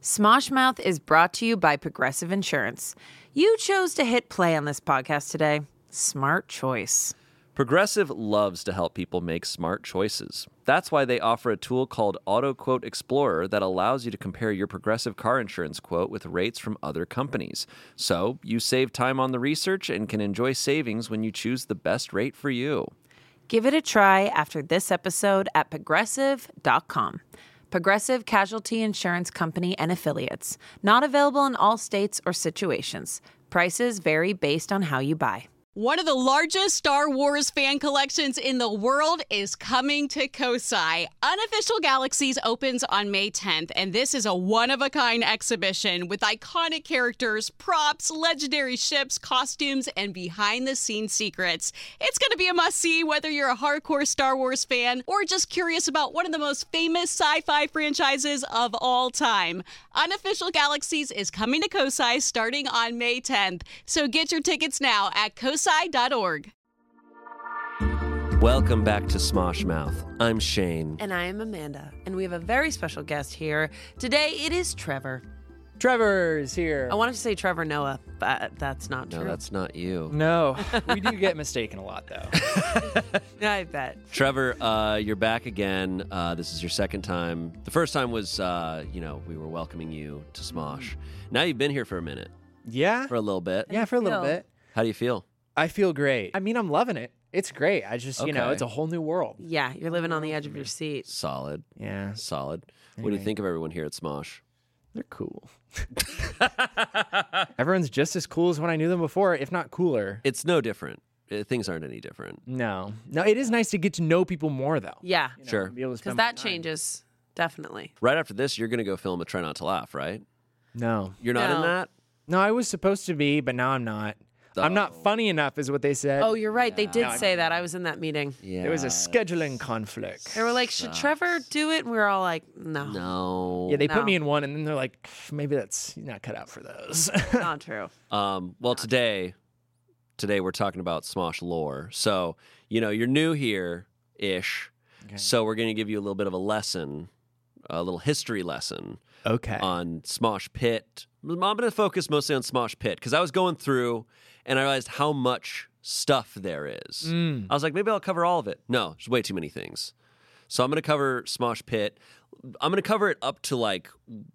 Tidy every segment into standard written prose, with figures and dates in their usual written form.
Smosh Mouth is brought to you by Progressive Insurance. You chose to hit play on this podcast today. Smart choice. Progressive loves to help people make smart choices. That's why they offer a tool called AutoQuote Explorer that allows you to compare your Progressive car insurance quote with rates from other companies. So you save time on the research and can enjoy savings when you choose the best rate for you. Give it a try after this episode at Progressive.com. Progressive Casualty Insurance Company and Affiliates. Not available in all states or situations. Prices vary based on how you buy. One of the largest Star Wars fan collections in the world is coming to Kosai. Unofficial Galaxies opens on May 10th, and this is a one-of-a-kind exhibition with iconic characters, props, legendary ships, costumes, and behind-the-scenes secrets. It's going to be a must-see whether you're a hardcore Star Wars fan or just curious about one of the most famous sci-fi franchises of all time. Unofficial Galaxies is coming to Kosai starting on May 10th, so get your tickets now at kosai.org. Welcome back to Smosh Mouth. I'm Shane. And I am Amanda. And we have a very special guest here. Today, it is Trevor. Trevor's here. I wanted to say Trevor Noah, but that's not true. No, that's not you. No, we do get mistaken a lot, though. I bet. Trevor, you're back again. This is your second time. The first time was, we were welcoming you to Smosh. Now you've been here for a minute, Yeah? for a little bit. Yeah, for a little feel? bit. How do you feel? I feel great. I mean, I'm loving it. It's great. I just, Okay. it's a whole new world. Yeah, you're living on the edge of your seat. Solid. Yeah, Solid. What do you Anyway. think of everyone here at Smosh? they're cool. Everyone's just as cool as when I knew them before, if not cooler. It's no different. Things aren't any different. No, it is nice to get to know people more, though. Yeah, Sure. Be able to because spend that more time. changes, definitely. Right after this, you're going to go film a Try Not to Laugh, right? No, You're not in No. that? no, I was supposed to be, but now I'm not. I'm not funny enough, is what they said. Oh, you're right. They did say that. I was in that meeting. Yeah. There was a scheduling conflict. They were like, should Trevor do it? And we were all like, no, No. Yeah, they No. put me in one, and then they're like, maybe that's not cut out for those. not true. Well, today we're talking about Smosh lore. So, you're new here-ish. Okay. So we're going to give you a little bit of a lesson, a little history lesson Okay. on Smosh Pit. I'm going to focus mostly on Smosh Pit because I was going through and I realized how much stuff there is. I was like, maybe I'll cover all of it. No, there's way too many things. So I'm going to cover Smosh Pit. I'm going to cover it up to like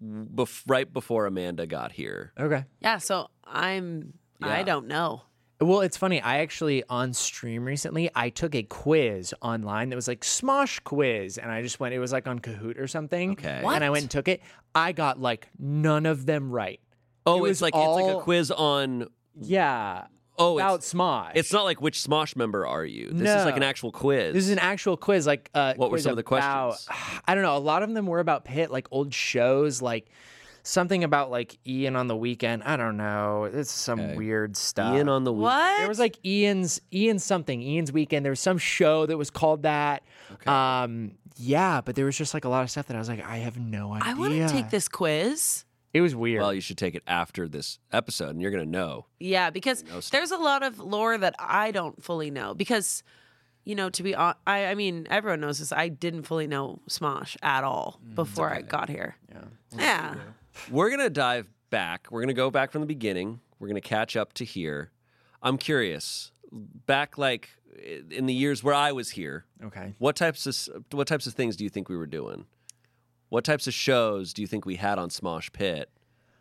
right before Amanda got here. Okay. Yeah, so I Yeah. don't know. Well, it's funny. I actually, on stream recently, I took a quiz online that was like Smosh quiz. And I just went, it was like on Kahoot or something. Okay. What? And I went and took it. I got like none of them right. Oh, It it's was like a all- quiz on. Yeah. Oh, About Smosh. It's not like which Smosh member are you. This is like an No. actual quiz. This is an actual quiz. Like, What were quiz some of the about- questions? I don't know. A lot of them were about Pitt, like old shows, like something about like Ian on the Weekend. I don't know. It's some Okay. weird stuff. Ian on the week. What? There was like Ian's Weekend. There was some show that was called that. Okay. Yeah, but there was just like a lot of stuff that I was like, I have no idea. I want to take this quiz. It was weird. Well, you should take it after this episode, and you're gonna know. Yeah, because there's a lot of lore that I don't fully know. Because, to be honest, I mean, everyone knows this. I didn't fully know Smosh at all before I got here. Yeah. We're gonna dive back. We're gonna go back from the beginning. We're gonna catch up to here. I'm curious. Back like in the years where I was here, Okay. what types of things do you think we were doing? What types of shows do you think we had on Smosh Pit?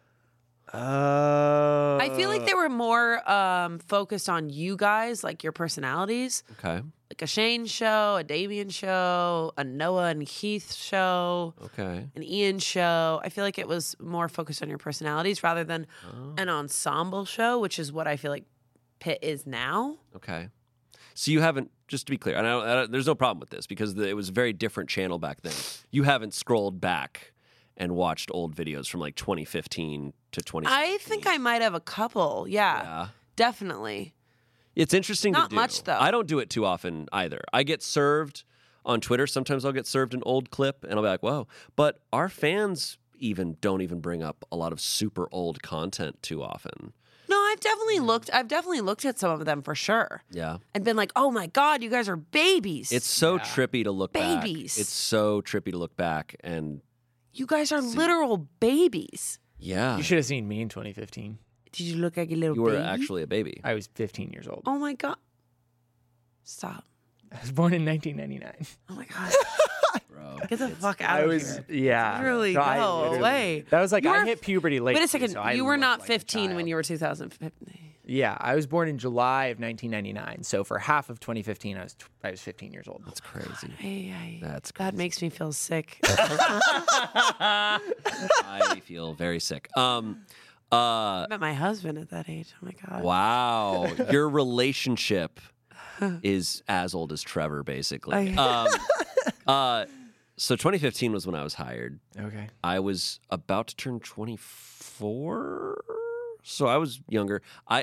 I feel like they were more focused on you guys, like your personalities. Okay. Like a Shane show, a Damien show, a Noah and Keith show, Okay. an Ian show. I feel like it was more focused on your personalities rather than an ensemble show, which is what I feel like Pitt is now. Okay. So you haven't, just to be clear, and I don't, there's no problem with this because it was a very different channel back then. You haven't scrolled back and watched old videos from like 2015 to 2016. I think I might have a couple. Yeah, Yeah. definitely. It's interesting Not to do. much, though. I don't do it too often either. I get served on Twitter. Sometimes I'll get served an old clip and I'll be like, whoa. But our fans don't even bring up a lot of super old content too often. No, I've definitely looked at some of them for sure. Yeah. And been like, oh my God, you guys are babies. It's so trippy to look back. Babies. It's so trippy to look back and You guys are literal babies. Yeah. You should have seen me in 2015. Did you look like a little You baby? were actually a baby. I was 15 years old. Oh my God. Stop. I was born in 1999. Oh my God. Bro. Get the fuck out I of was, here. yeah. Literally No, go away. That was like, You I were- hit puberty late. Wait a too, second. so I You were looked not like a 15 when child. you were 2015. Yeah, I was born in July of 1999. So for half of 2015, I was 15 years old. That's crazy. That's That makes me feel sick. I feel very sick. I met my husband at that age. Oh my God. Wow. Your relationship is as old as Trevor, basically. So 2015 was when I was hired. Okay. I was about to turn 24. So I was younger.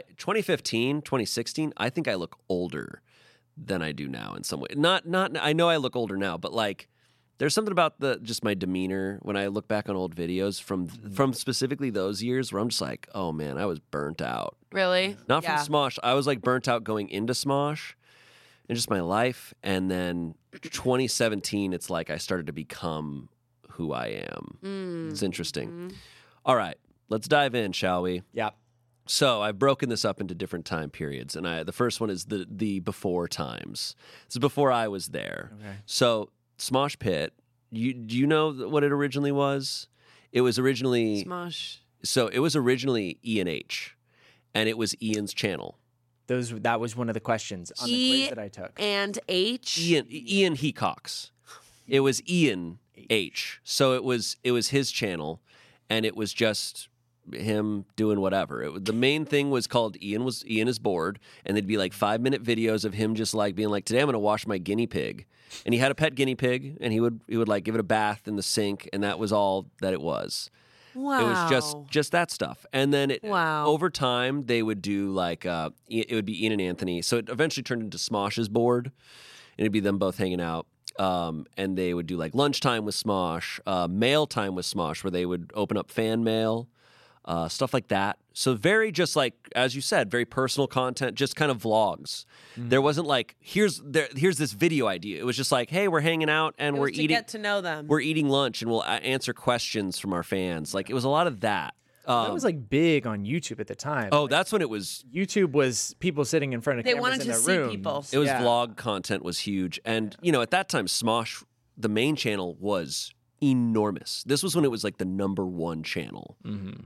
2015, 2016, I think I look older than I do now in some way. Not I know I look older now, but like there's something about just my demeanor when I look back on old videos from specifically those years where I'm just like, "Oh man, I was burnt out." Really? Not from Yeah. Smosh. I was like burnt out going into Smosh and just my life. And then 2017, it's like I started to become who I am. It's interesting. All right, let's dive in, shall we? Yeah. So I've broken this up into different time periods, and the first one is the before times. This is before I was there. Okay. So Smosh Pit, do you know what it originally was? It was originally Smosh. so it was originally Ian H, and it was Ian's channel. That was one of the questions on the quiz that I took. And H. Ian Hecox. It was Ian H. So it was his channel, and it was just him doing whatever. The main thing was called Ian is bored, and there'd be like 5-minute videos of him just like being like, today I'm gonna wash my guinea pig. And he had a pet guinea pig, and he would like give it a bath in the sink, and that was all that it was. Wow. It was just that stuff. And then Wow. over time, they would do like, it would be Ian and Anthony. So it eventually turned into Smosh's board. And it'd be them both hanging out. And they would do like lunchtime with Smosh, mail time with Smosh, where they would open up fan mail, stuff like that. So very just like, as you said, very personal content, just kind of vlogs. There wasn't like, here's this video idea. It was just like, hey, we're hanging out and It we're was to eating. get to know them. We're eating lunch and we'll answer questions from our fans. Like it was a lot of that. That was like big on YouTube at the time. Oh, that's when it was. YouTube was people sitting in front of They cameras wanted in to their see rooms. people. It was Yeah. vlog content was huge, and at that time, Smosh, the main channel, was enormous. This was when it was like the #1 channel.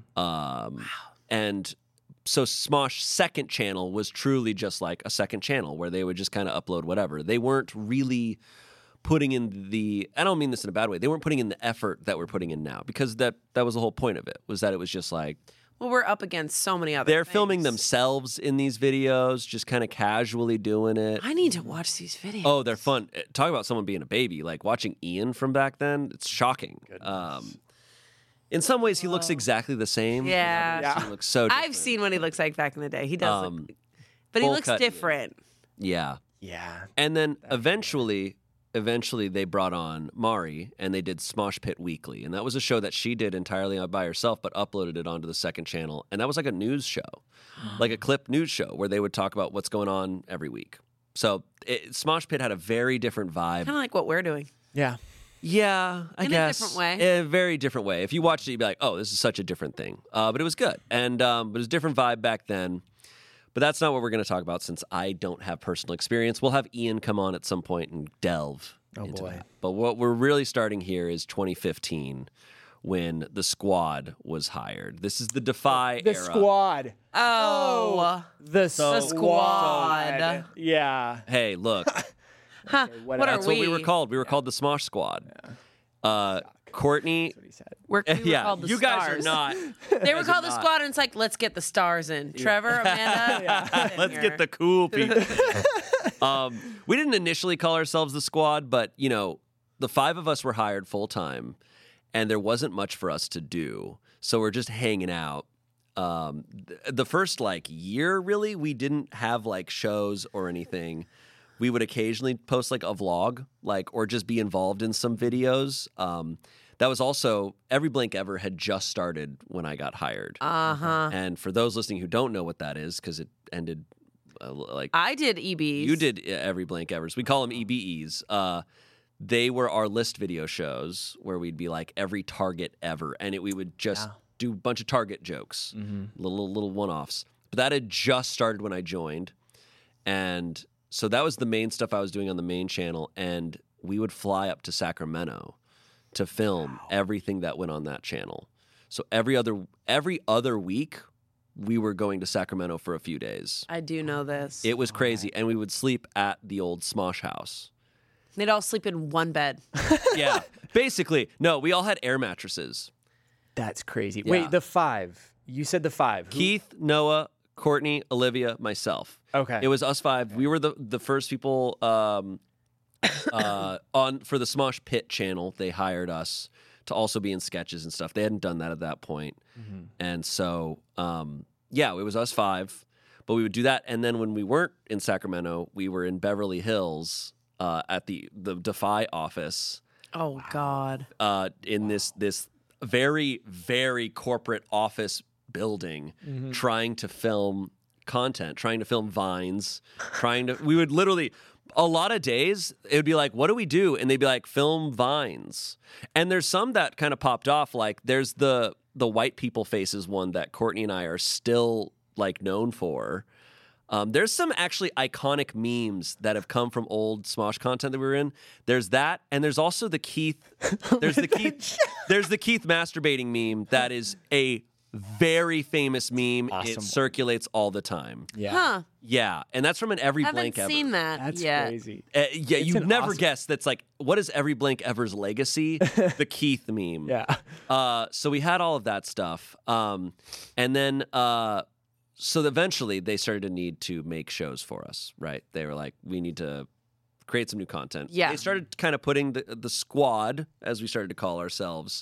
And so Smosh's second channel was truly just like a second channel where they would just kind of upload whatever. They weren't really putting in I don't mean this in a bad way. They weren't putting in the effort that we're putting in now, because that was the whole point of it, was that it was just like Well, we're up against so many other they're things. filming themselves in these videos, just kind of casually doing it. I need to watch these videos. Oh, they're fun. Talk about someone being a baby. Like watching Ian from back then, it's shocking. In some ways, he looks exactly the same. In Yeah. others, he looks so different. I've seen what he looks like back in the day. He does look, but he full looks cut, different. Yeah. Yeah. And then eventually they brought on Mari, and they did Smosh Pit Weekly. And that was a show that she did entirely by herself, but uploaded it onto the second channel. And that was like a news show, like a clip news show where they would talk about what's going on every week. So Smosh Pit had a very different vibe. Kind of like what we're doing. Yeah. Yeah, I In a guess. different way. A very different way. If you watched it, you'd be like, oh, this is such a different thing. But it was good. And but it was a different vibe back then. But that's not what we're going to talk about, since I don't have personal experience. We'll have Ian come on at some point and delve into boy. that. But what we're really starting here is 2015, when the squad was hired. This is the Defy The era. squad. Oh. The squad. Yeah. Hey, look, What are that's we? what we were called. We were called the Smosh Squad. Courtney. What he said. We were Yeah, called the you stars. guys are not. They were called the squad, and it's like, let's get the stars in. Trevor, Amanda, get in Let's here. get the cool people. We didn't initially call ourselves the squad, but the 5 of us were hired full time, and there wasn't much for us to do, so we're just hanging out. The first year, really, we didn't have shows or anything. We would occasionally post a vlog, or just be involved in some videos. That was also, Every Blank Ever had just started when I got hired. Uh-huh. And for those listening who don't know what that is, because it ended I did EBs. you did Every Blank Evers. We call them EBEs. they were our list video shows where we'd be like every Target ever, and we would just do a bunch of Target jokes, little one-offs. But that had just started when I joined, and so that was the main stuff I was doing on the main channel, and we would fly up to Sacramento to film everything that went on that channel. So every other week, we were going to Sacramento for a few days. I do know this. It was crazy, and we would sleep at the old Smosh house. They'd all sleep in one bed. Yeah, basically. No, we all had air mattresses. That's crazy. Yeah. Wait, the 5. You said the 5. Who? Keith, Noah, Courtney, Olivia, myself. Okay. It was us 5. We were the first people on for the Smosh Pit channel. They hired us to also be in sketches and stuff. They hadn't done that at that point. And so, it was us 5. But we would do that. And then when we weren't in Sacramento, we were in Beverly Hills at the Defy office. Oh, God. In this very, very corporate office building, trying to film content, trying to film vines, we would literally, a lot of days, it would be like, what do we do? And they'd be like, film vines. And there's some that kind of popped off. Like there's the white people faces one that Courtney and I are still like known for. There's some actually iconic memes that have come from old Smosh content that we were in. There's that, and there's also the Keith. There's the Keith masturbating meme that is a very famous meme. Awesome. It circulates all the time. Yeah. Huh. Yeah, and that's from an Every Haven't Blank Ever. seen that That's yet. crazy. Yeah, It's you'd an never awesome- guess. That's like, what is Every Blank Ever's legacy? The Keith meme. Yeah. So we had all of that stuff, and then. So eventually they started to need to make shows for us, right? They were like, we need to create some new content. Yeah. They started kind of putting the squad, as we started to call ourselves,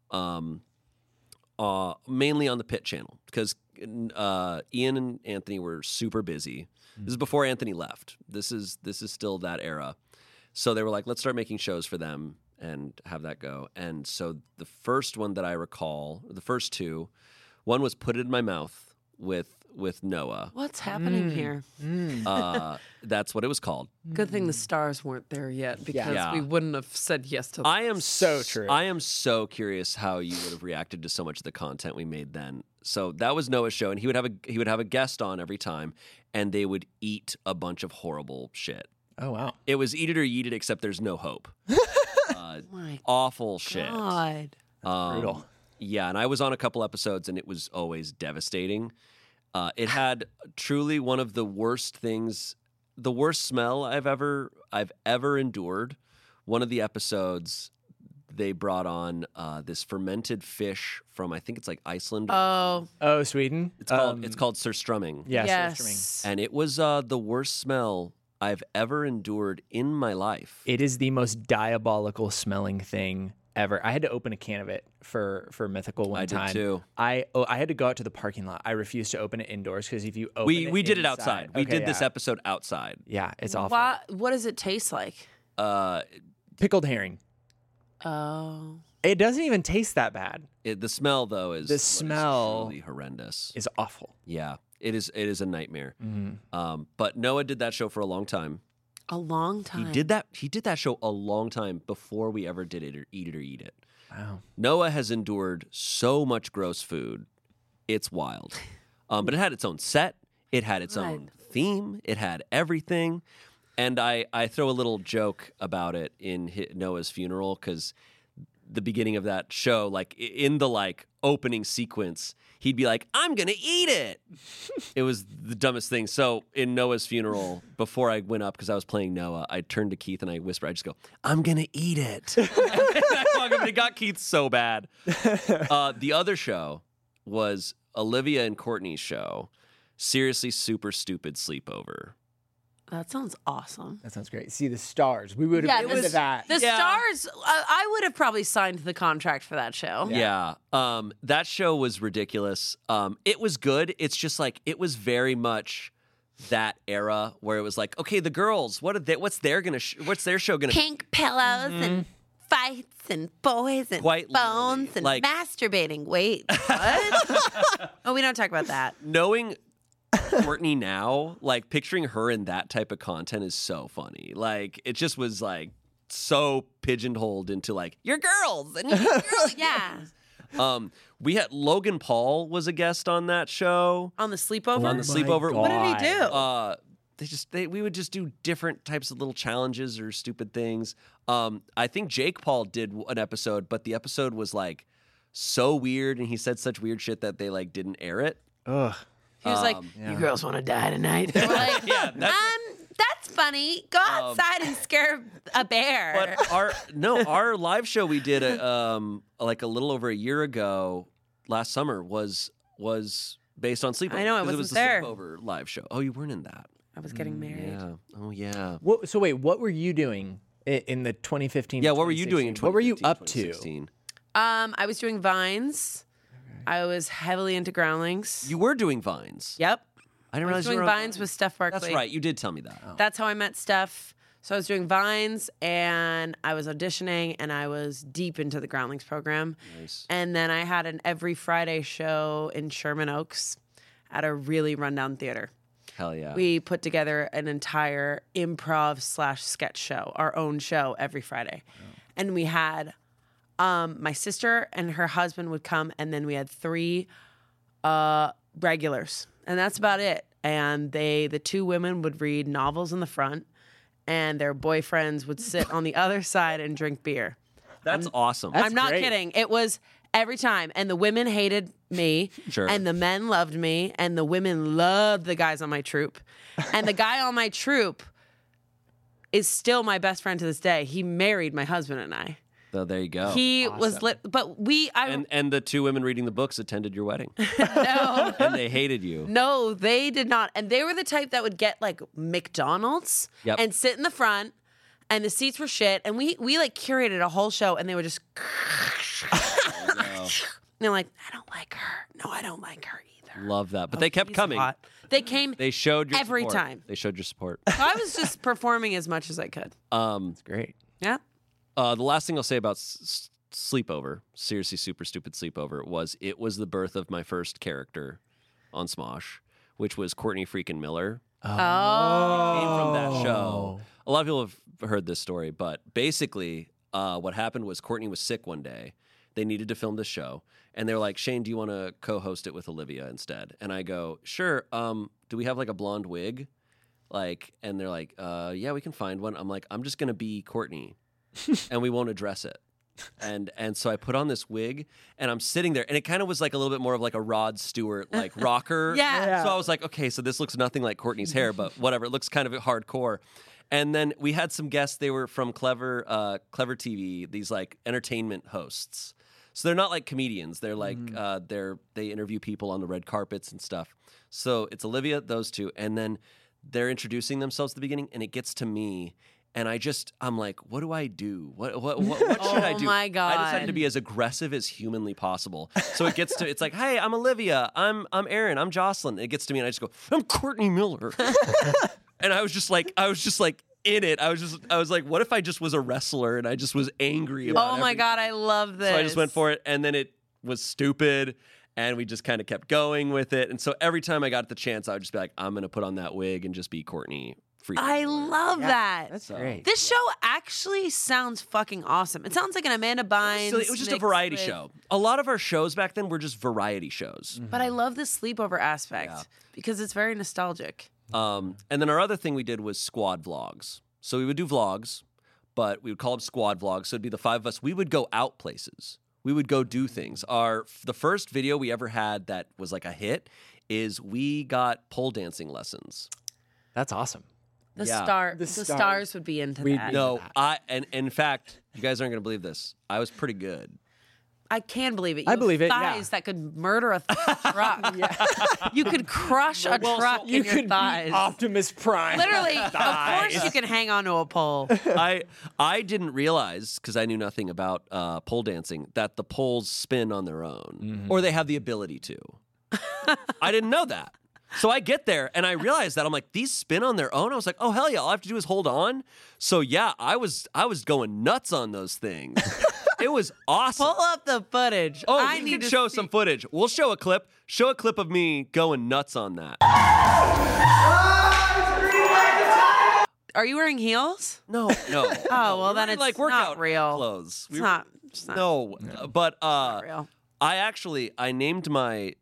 mainly on the Pit channel because Ian and Anthony were super busy. This is before Anthony left. This is still that era. So they were like, let's start making shows for them and have that go. And so the first one that I recall, the first 2, one was Put It in My Mouth with Noah. What's happening here? That's what it was called. Good thing the stars weren't there yet because Yeah. we wouldn't have said yes to I am So true. I am so curious how you would have reacted to so much of the content we made then. So that was Noah's show, and he would have a guest on every time, and they would eat a bunch of horrible shit. Oh, wow. It was eat it or eat it, except there's no hope. My Awful shit. God. Brutal. Yeah, and I was on a couple episodes, and it was always devastating. It had truly one of the worst things, the worst smell I've ever endured. One of the episodes, they brought on this fermented fish from, I think it's like Iceland. Oh, Oh, Sweden? It's called surströmming. Yeah, yes. And it was the worst smell I've ever endured in my life. It is the most diabolical smelling thing ever. I had to open a can of it for Mythical one I did time. too. I had to go out to the parking lot. I refused to open it indoors because if you open We did it inside- outside. We Okay, did this yeah. episode outside. Yeah, it's awful. What does it taste like? Pickled herring. Oh. It doesn't even taste that bad. The smell though is The what is smell- truly horrendous. It's awful. Yeah, it is. It is a nightmare. Mm-hmm. But Noah did that show for a long time. A long time. He did that show a long time before we ever did it or eat it. Wow. Noah has endured so much gross food. It's wild. But it had its own set. It had its own theme. It had everything. And I throw a little joke about it in Noah's funeral because the beginning of that show, like in the opening sequence, he'd be like, "I'm gonna eat it." It was the dumbest thing. So in Noah's funeral, before I went up because I was playing Noah, I turned to Keith and I whispered, I just go, "I'm gonna eat it." And I walk up and it got Keith so bad. The other show was Olivia and Courtney's show, Seriously Super Stupid Sleepover. That sounds awesome. That sounds great. See, the stars. We would have been into that. The Yeah. stars, I would have probably signed the contract for that show. Yeah. That show was ridiculous. It was good. It's just it was very much that era where it was like, okay, the girls, what's their show gonna Pink pillows and fights and boys and Quite bones literally. and masturbating. Wait, what? Oh, we don't talk about that. knowing Courtney now, picturing her in that type of content is so funny. It just was so pigeonholed into like, you're girls and you're girls. Yeah. We had Logan Paul was a guest on that show. On the sleepover? On the sleepover. What did he do? We would just do different types of little challenges or stupid things. I think Jake Paul did an episode, but the episode was like so weird and he said such weird shit that they like didn't air it. Ugh. He was like, you girls want to die tonight? They were like, that's funny. Go outside and scare a bear. But our live show we did like a little over a year ago last summer was based on sleepover. I know, I 'cause wasn't it was the there. sleepover live show. Oh, you weren't in that. I was getting married. Yeah. Oh yeah. So wait, what were you doing in the 2015? Yeah, what were you doing in 2015? What were you up to? 2016? I was doing Vines. I was heavily into Groundlings. You were doing Vines. Yep. I didn't I was realize you doing were on Vines with Steph Barkley. That's right. You did tell me that. That's how I met Steph. So I was doing Vines, and I was auditioning, and I was deep into the Groundlings program. Nice. And then I had an every Friday show in Sherman Oaks at a really rundown theater. Hell yeah. We put together an entire improv/sketch show, our own show every Friday. And we had my sister and her husband would come, and then we had 3 regulars. And that's about it. And the 2 women would read novels in the front, and their boyfriends would sit on the other side and drink beer. That's awesome. I'm not great. kidding. It was every time. And the women hated me. Sure. And the men loved me. And the women loved the guys on my troupe. And the guy on my troupe is still my best friend to this day. He married my husband and I. So there you go. He was lit, but and the 2 women reading the books attended your wedding. no, And they hated you. no, they did not. And they were the type that would get like McDonald's Yep. and sit in the front, and the seats were shit. And we like curated a whole show, and they would just. And they're like, I don't like her. No, I don't like her either. Love that. But they kept He's coming. hot. They came They showed your every support. time. They showed your support. So I was just performing as much as I could. It's great. Yeah. The last thing I'll say about Sleepover, seriously super stupid Sleepover, was it was the birth of my first character on Smosh, which was Courtney freaking Miller. Oh. Came from that show. A lot of people have heard this story, but basically what happened was Courtney was sick one day. They needed to film this show. And they were like, Shane, do you want to co-host it with Olivia instead? And I go, sure. Do we have like a blonde wig? And they're like, yeah, we can find one. I'm like, I'm just going to be Courtney and we won't address it. And so I put on this wig and I'm sitting there and it kind of was like a little bit more of like a Rod Stewart, like rocker. Yeah. So I was like, okay, so this looks nothing like Courtney's hair, but whatever. It looks kind of hardcore. And then we had some guests. They were from Clever TV, these like entertainment hosts. So they're not like comedians. They're like they interview people on the red carpets and stuff. So it's Olivia, those 2, and then they're introducing themselves at the beginning, and it gets to me, and I'm like, what do I do? What should I do? Oh my God. I decided to be as aggressive as humanly possible. So it's like, hey, I'm Olivia, I'm Aaron, I'm Jocelyn. It gets to me, and I just go, I'm Courtney Miller, and I was just like in it. I was like, what if I just was a wrestler and I just was angry about Oh my God, I love this. So I just went for it, and then it was stupid, and we just kind of kept going with it. And so every time I got the chance, I would just be like, I'm going to put on that wig and just be Courtney freaking I Miller. love that. That's great. This show actually sounds fucking awame. It sounds like an Amanda Bynes. So it was just a mixed variety with- show. A lot of our shows back then were just variety shows. But I love the sleepover aspect because it's very nostalgic. And then our other thing we did was squad vlogs. So we would do vlogs, but we would call them squad vlogs. So it'd be the 5 of us. We would go out places. We would go do things. The first video we ever had that was like a hit is we got pole dancing lessons. That's awesome. The Yeah. stars would be into We'd that. be- No, and in fact, you guys aren't going to believe this. I was pretty good. I can believe it. I believe it, yeah. Thighs that could murder a truck. You could crush a truck You in your could thighs. be Optimus Prime. Literally, of course you can hang onto a pole. I didn't realize, because I knew nothing about pole dancing, that the poles spin on their own, or they have the ability to. I didn't know that. So I get there and I realize that I'm like, these spin on their own. I was like, oh hell yeah, all I have to do is hold on. So yeah, I was going nuts on those things. It was awesome. Pull up the footage. Oh, I we need can to show see- some footage. We'll show a clip. Show a clip of me going nuts on that. Are you wearing heels? No. Oh, well, We're then wearing, it's like workout not real. clothes. It's not. It's not No, but real. I named my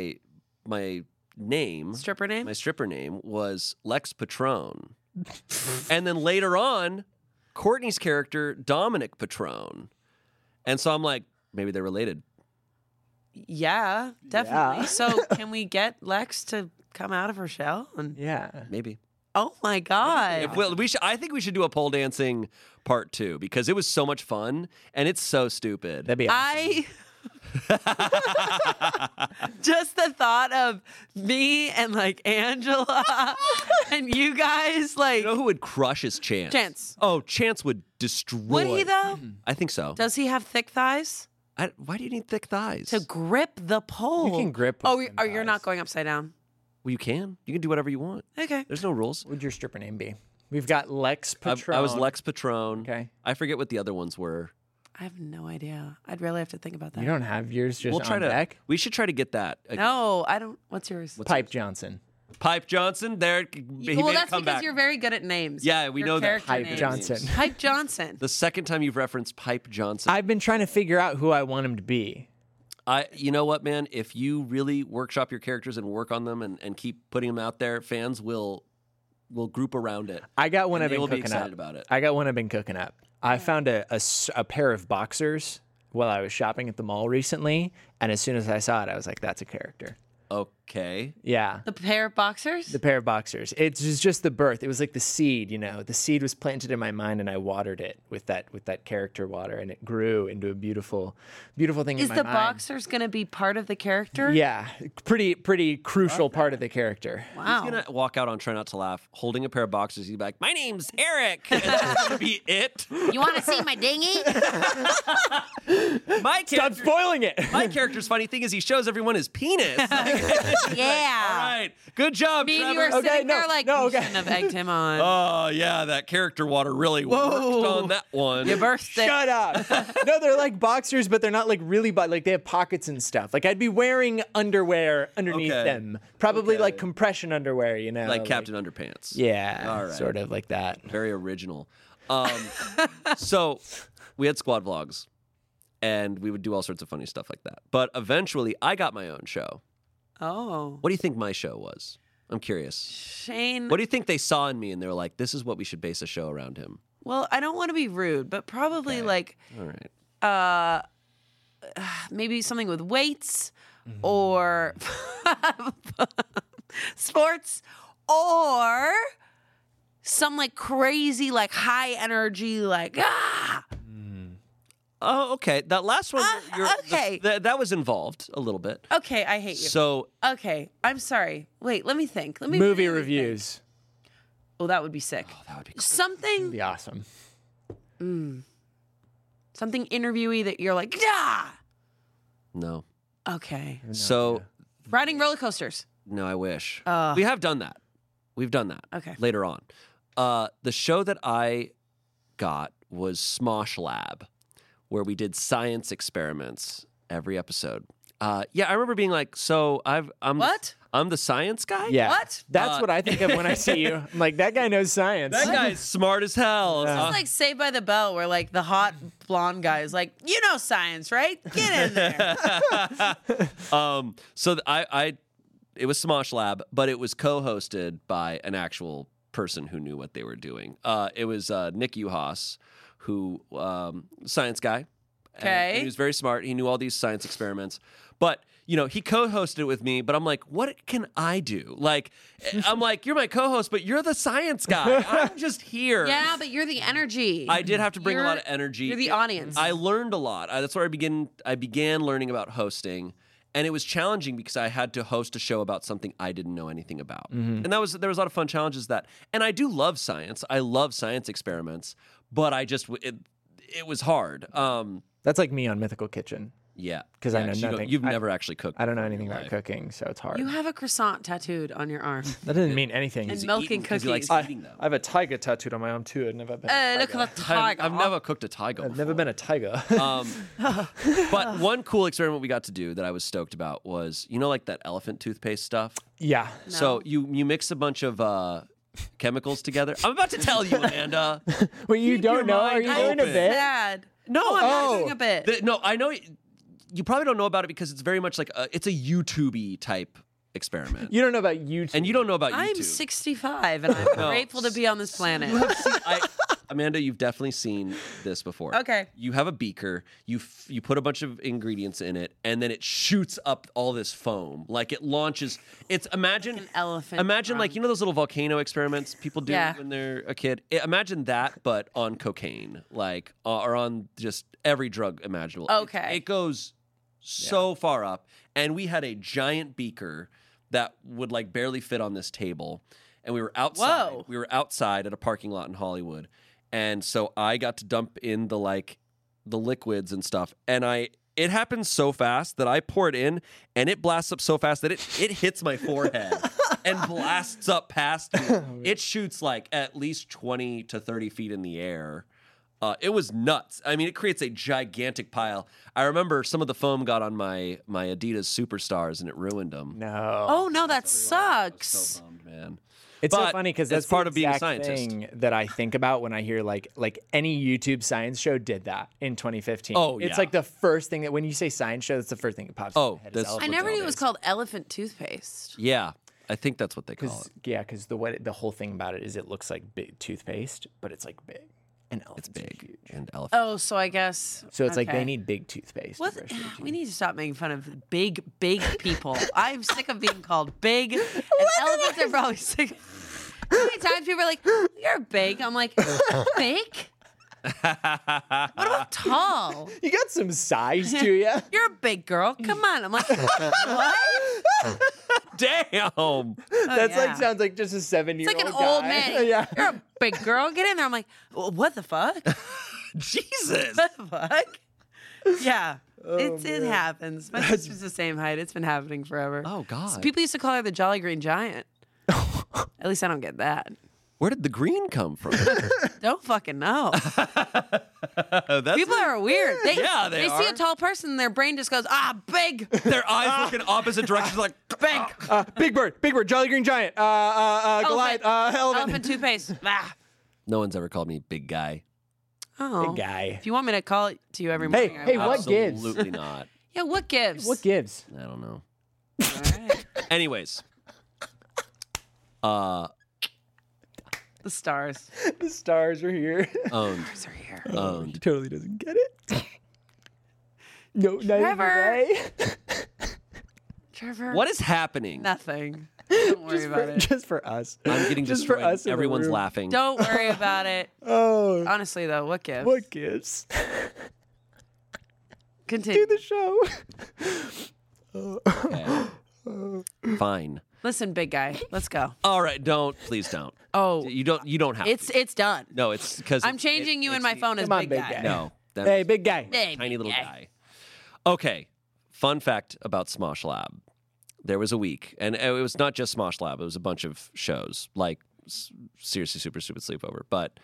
name. Stripper name? My stripper name was Lex Patron. And then later on, Courtney's character, Dominic Patron. And so I'm like, maybe they're related. Yeah, definitely. Yeah. So can we get Lex to come out of her shell? And Yeah. Maybe. oh my god, If I think we should do a pole dancing part 2 because it was so much fun and it's so stupid. That'd be awesome. I just the thought of me and like Angela and you guys like You know who would crush his Chance? Chance. Oh, Chance would destroy. would he though? I think so. Does he have thick thighs Why do you need thick thighs? to grip the pole? You can grip. Oh, with you're thin not thighs. going upside down. Well, you can. You can do whatever you want. Okay. There's no rules. What would your stripper name be? We've got Lex I Patron. was Lex Patron. Okay. I forget what the other ones were. I have no idea. I'd really have to think about that. You don't have yours just We'll try on to. deck? We should try to get that. No, I don't. What's yours? Pipe Johnson. Pipe Johnson. There. He well, made that's a comeback. because you're very good at names. Yeah, we Your know that. character Pipe names. Johnson. Pipe Johnson. The second time you've referenced Pipe Johnson. I've been trying to figure out who I want him to be. You know what, man? If you really workshop your characters and work on them and keep putting them out there, fans will group around it. I got one And I've they been will be cooking excited up. about it. I got one I've been cooking up. I found a pair of boxers while I was shopping at the mall recently, and as soon as I saw it, I was like, "That's a character." Okay. Yeah. The pair of boxers? The pair of boxers. It was just the birth. It was like the seed, you know. The seed was planted in my mind, and I watered it with that character water, and it grew into a beautiful, beautiful thing Is in my the mind. boxers going to be part of the character? Yeah, pretty crucial part of the character. Wow. He's gonna walk out on Try Not to Laugh, holding a pair of boxers. He'd be like, "My name's Eric," and that's gonna be it. You want to see my dinghy? My Stop character, spoiling it. my character's funny thing is he shows everyone his penis. Yeah. All right, good job, Me and you Trevor. were Okay, sitting no, there like, no, you okay. shouldn't have egged him on. Oh yeah, that character water really worked on that one. You burst it. Shut up. No, they're like boxers, but they're not like really, like they have pockets and stuff. Like I'd be wearing underwear underneath Okay. them. Probably Okay. like compression underwear, you know. Like Captain Underpants. Yeah, All right. sort of like that. Very original. So we had squad vlogs, and we would do all sorts of funny stuff like that. But eventually, I got my own show. Oh. What do you think my show was? I'm curious. Shane. What do you think they saw in me, and they were like, "This is what we should base a show around him." Well, I don't want to be rude, but probably like All right. maybe something with weights or sports or some like crazy, like high energy, like Oh, okay. That last one, okay. that was involved a little bit. Okay, I hate you. So Okay, I'm sorry. Wait, let me think. Let me Movie really think. reviews. Oh, that would be sick. that would be cool. Something, Be awesome. something interviewee that you're like, yeah. No. Okay. So Riding roller coasters. no, I wish we have done that. We've done that. Okay. Later on, the show that I got was Smosh Lab, where we did science experiments every episode. Yeah, I remember being like, "So I'm What? I'm the science guy." Yeah. What? That's what I think of when I see you. I'm like, that guy knows science. That guy's smart as hell. It's like Saved by the Bell, where like the hot blonde guy is like, you know science, right? Get in there. So it was Smosh Lab, but it was co-hosted by an actual person who knew what they were doing. It was Nick Uhas, who science guy. And Okay. he was very smart. He knew all these science experiments. But, you know, he co-hosted it with me, but I'm like, what can I do? Like, I'm like, you're my co-host, but you're the science guy. I'm just here. Yeah, but you're the energy. I did have to bring a lot of You're- energy. You're the audience. I learned a lot. That's where I began learning about hosting, and it was challenging because I had to host a show about something I didn't know anything about. And there was a lot of fun challenges and I do love science. I love science experiments, but it was hard. That's like me on Mythical Kitchen. Yeah, 'Cause I Yeah, know you don't- nothing. You've never actually cooked. I don't know in anything your about life. cooking, so it's hard. You have a croissant tattooed on your arm. That doesn't mean anything. And He milk eating and 'cause he likes cookies. eating them. I have a tiger tattooed on my arm too. I've never been. A Look tiger. at the tiger. I've never cooked a tiger. I've never been a tiger. But one cool experiment we got to do that I was stoked about was, you know, like that elephant toothpaste stuff. Yeah. So you mix a bunch of chemicals together. I'm about to tell you, Amanda. Wait, you Keep your don't know? Are mind you doing a open. bit? Sad. No, I'm not oh. doing a bit. No, I know you probably don't know about it because it's very much like it's a YouTube-y type experiment. You don't know about YouTube. And you don't know about YouTube. I'm 65 and I'm No. grateful to be on this planet. Amanda, you've definitely seen this before. Okay. You have a beaker, you put a bunch of ingredients in it, and then it shoots up all this foam. Like it launches. It's imagine An elephant Imagine drum. like those little volcano experiments people do Yeah. when they're a kid. Imagine that, but on cocaine, like or on just every drug imaginable. Okay. It goes so far up, and we had a giant beaker that would like barely fit on this table, and we were outside. Whoa. We were outside at a parking lot in Hollywood. And so I got to dump in the liquids and stuff. And it happens so fast that I pour it in and it blasts up so fast that it hits my forehead and blasts up past me. It shoots like at least 20 to 30 feet in the air. It was nuts. I mean, it creates a gigantic pile. I remember some of the foam got on my Adidas Superstars and it ruined them. No. Oh no, that I was sucks. so bummed, man. It's so But funny because it's that's part the of being a exact scientist. thing that I think about when I hear like any YouTube science show did that in 2015. Oh, It's yeah. like the first thing that when you say science show, that's the first thing that pops. Oh, in my head is that's- I elephant never knew it was toothpaste. called elephant toothpaste. Yeah, I think that's what they call it. Because the whole thing about it is it looks like big toothpaste, but it's like big, and elephants It's are big huge. and elephant. Oh, so I guess. So it's like okay. they need big toothpaste. What? To brush their teeth. We need to stop making fun of big people. I'm sick of being called big, and elephants are probably sick. How many times people are like, "You're big"? I'm like, "Big? What about tall? You got some size to you. You're a big girl. Come on." I'm like, "What?" Damn. That's yeah. like sounds like just a 7-year-old. It's like an old guy. man. Yeah. You're a big girl. Get in there. I'm like, "What the fuck? Jesus. What the fuck?" Yeah. It happens. My sister's the same height. It's been happening forever. Oh, God. People used to call her the Jolly Green Giant. At least I don't get that. Where did the green come from? Don't fucking know. That's People are weird. They they see are. a tall person and their brain just goes, big. their eyes look in opposite directions like Big. Big Bird, Jolly Green Giant, Goliath, elephant. Elephant toothpaste. No one's ever called me big guy. Oh. Big guy. If you want me to call it to you every morning, I hey, will. what gives? Absolutely not. Yeah, what gives? What gives? I don't know. All right. Anyways. The stars. The stars are here. Owned. Stars are here. He Owned. totally doesn't get it. No, not even Trevor. Ray. Trevor. What is happening? Nothing. Don't worry about it. Just for us. I'm getting Just for destroyed. us in the Everyone's room. laughing. Don't worry about it. Oh, Honestly, though, what gives? what gives? Continue. Do the show. Okay. Fine. Listen, big guy. Let's go. All right, don't. Please don't. Oh, You don't have to. it's done. No, it's because I'm changing you in my phone as Come on, big big guy. guy. No. That, Hey, big guy. Hey, tiny big little guy. Okay. Fun fact about Smosh Lab. There was a week, and it was not just Smosh Lab. It was a bunch of shows, like Seriously Super Stupid Sleepover. But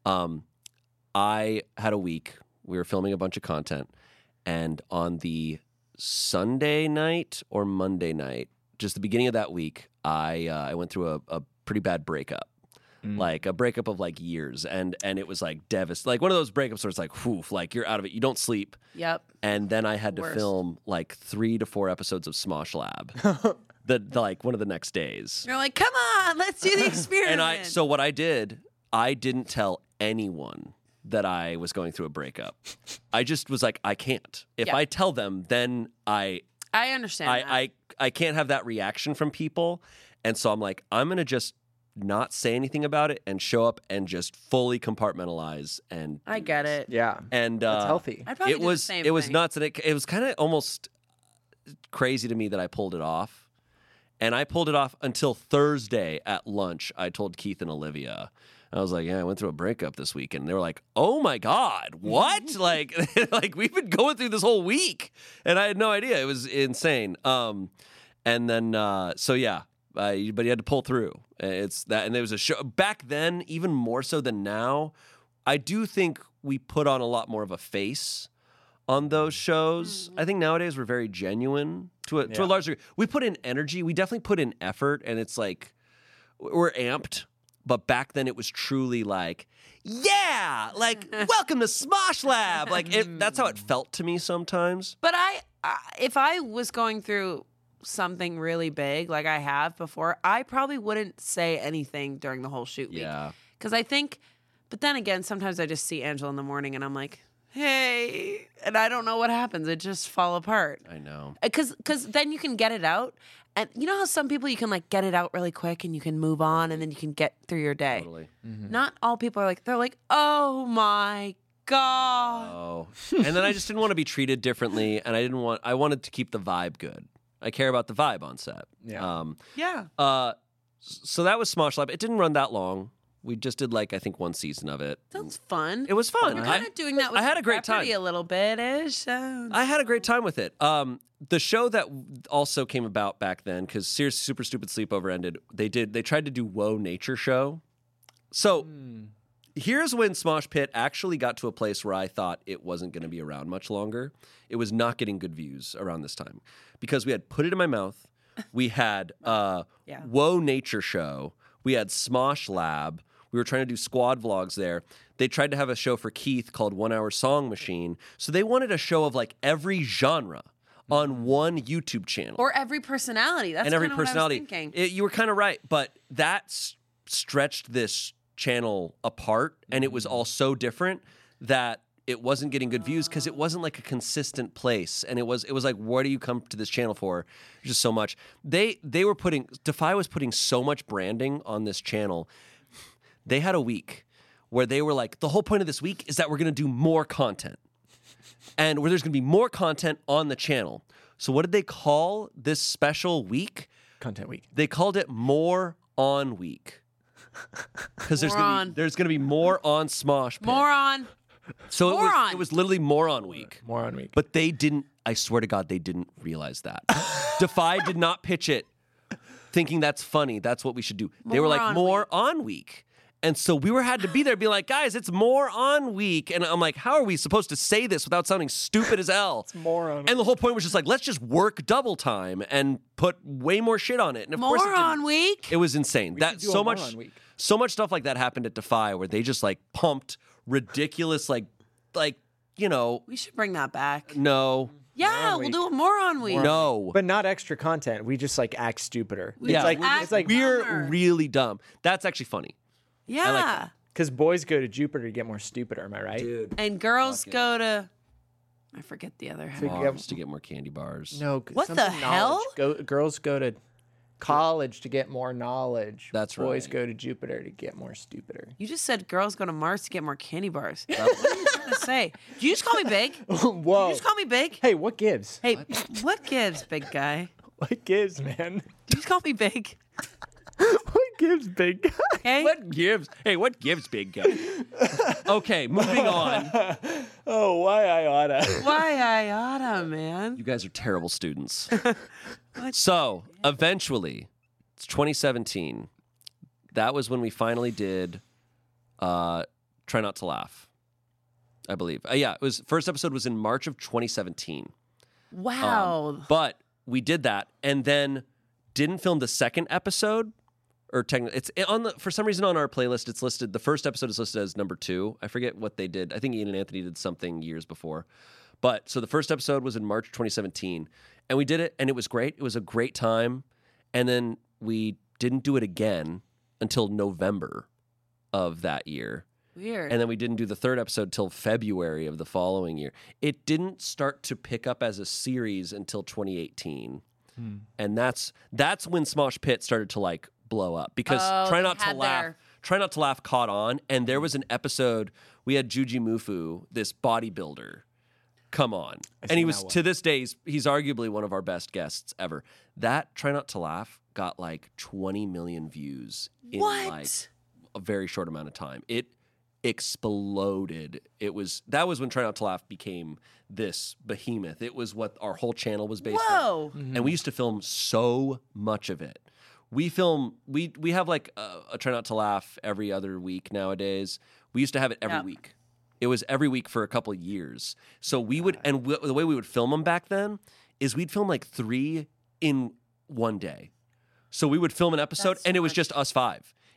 I had a week. We were filming a bunch of content, and on the Sunday night or Monday night, just the beginning of that week, I went through a pretty bad breakup. Like a breakup of like years, and it was like devastating. Like one of those breakups where it's like, whew, like you're out of it. You don't sleep. Yep. And then I had to Worst. film like 3 to 4 episodes of Smosh Lab, like one of the next days. You're like, come on, let's do the experiment. And so what I did, I didn't tell anyone that I was going through a breakup. I just was like, I can't. If Yeah. I tell them, then I understand. that. I can't have that reaction from people. And so I'm like, I'm gonna just not say anything about it and show up and just fully compartmentalize and I get it. Yeah. and That's healthy. I'd probably it do was the same it was thing. nuts, and it was kind of almost crazy to me that I pulled it off. And I pulled it off until Thursday at lunch. I told Keith and Olivia. I was like, yeah, I went through a breakup this week. And they were like, oh my God, what? like we've been going through this whole week. And I had no idea. It was insane. And then, so yeah, but you had to pull through. It's that. And there was a show back then, even more so than now. I do think we put on a lot more of a face on those shows. I think nowadays we're very genuine to a large degree. We put in energy. We definitely put in effort, and it's like we're amped. But back then it was truly like, yeah, like welcome to Smosh Lab. Like that's how it felt to me sometimes. But if I was going through something really big like I have before, I probably wouldn't say anything during the whole shoot week. Yeah. Because I think, but then again, sometimes I just see Angela in the morning and I'm like, hey, and I don't know what happens. It just fall apart. I know. Because then you can get it out. And you know how some people you can like get it out really quick and you can move on and then you can get through your day. Totally. Not all people are like, they're like, oh my God. Oh. And then I just didn't want to be treated differently, and I wanted to keep the vibe good. I care about the vibe on set. Yeah. Yeah. So that was Smosh Lab. It didn't run that long. We just did like I think one season of it. Sounds fun. It was fun. You're kind of doing that with I had a great Jeopardy time. a little bit-ish. I had a great time with it. The show that also came about back then, because Sears Super Stupid Sleepover ended, they tried to do Whoa Nature Show. So here's when Smosh Pit actually got to a place where I thought it wasn't going to be around much longer. It was not getting good views around this time because we had Put It in My Mouth, we had Whoa Nature Show, we had Smosh Lab. We were trying to do squad vlogs there. They tried to have a show for Keith called 1 Hour Song Machine. So they wanted a show of like every genre on one YouTube channel. Or every personality. That's and every kind of personality. What I was thinking. You were kind of right, but that stretched this channel apart, and it was all so different that it wasn't getting good views because it wasn't like a consistent place. And it was like, what do you come to this channel for? Just so much. They were Defy was putting so much branding on this channel. They had a week where they were like, the whole point of this week is that we're going to do more content. And where there's going to be more content on the channel. So what did they call this special week? Content week. They called it More On Week. Because there's going to be more on Smosh Pit. More on. So Moron. it was literally More On Week. More on week. But they didn't, I swear to God, they didn't realize that. Defy did not pitch it thinking that's funny. That's what we should do. They were like, More On Week. And so we had to be there be like, guys, it's More On Week. And I'm like, how are we supposed to say this without sounding stupid as hell? It's more on. And the whole point was just like, let's just work double time and put way more shit on it. And of course it More didn't. on week. It was insane. That should do a so More much On Week. so much stuff like that happened at Defy where they just like pumped ridiculous like you know, We should bring that back. no. Yeah, we'll do a more on week. No. But not extra content. We just like act stupider. Yeah. It's like We're really dumb. That's actually funny. Yeah. like that. because boys go to Jupiter to get more stupider. Am I right? Dude. And girls go to, I forget the other half. Bars to get more candy bars. No. What something the hell? Girls go to college to get more knowledge. That's Boys right. go to Jupiter to get more stupider. You just said girls go to Mars to get more candy bars. What are you trying to say? Did you just call me big? Did Whoa. you just call me big? Hey, what gives? Hey, what gives, big guy? What gives, man? Did you just call me big? What gives, big guy? Hey, What gives? Hey, what gives, big guy? Okay, moving on. Oh, why I oughta. why I oughta, man? You guys are terrible students. So, eventually, it's 2017. That was when we finally did Try Not to Laugh, I believe. Yeah, it was first episode was in March of 2017. Wow. But we did that and then didn't film the second episode. Or technically, it's on the for some reason on our playlist. It's listed. The first episode is listed as number 2. I forget what they did. I think Ian and Anthony did something years before. But so the first episode was in March 2017, and we did it, and it was great. It was a great time, and then we didn't do it again until November of that year, Weird. and then we didn't do the third episode till February of the following year. It didn't start to pick up as a series until 2018, and that's when Smosh Pit started to like blow up because Try Not to Laugh caught on, and there was an episode we had Juji Mufu, this bodybuilder, come on, and he was to this day he's arguably one of our best guests ever. That Try Not to Laugh got like 20 million views in like a very short amount of time. It exploded. That was when Try Not to Laugh became this behemoth. It was what our whole channel was based on. And we used to film so much of it. We have like a Try Not to Laugh every other week nowadays. We used to have it every week. It was every week for a couple of years. So we would, and the way we would film them back then is we'd film like 3 in one day. So we would film an episode and it was just us 5.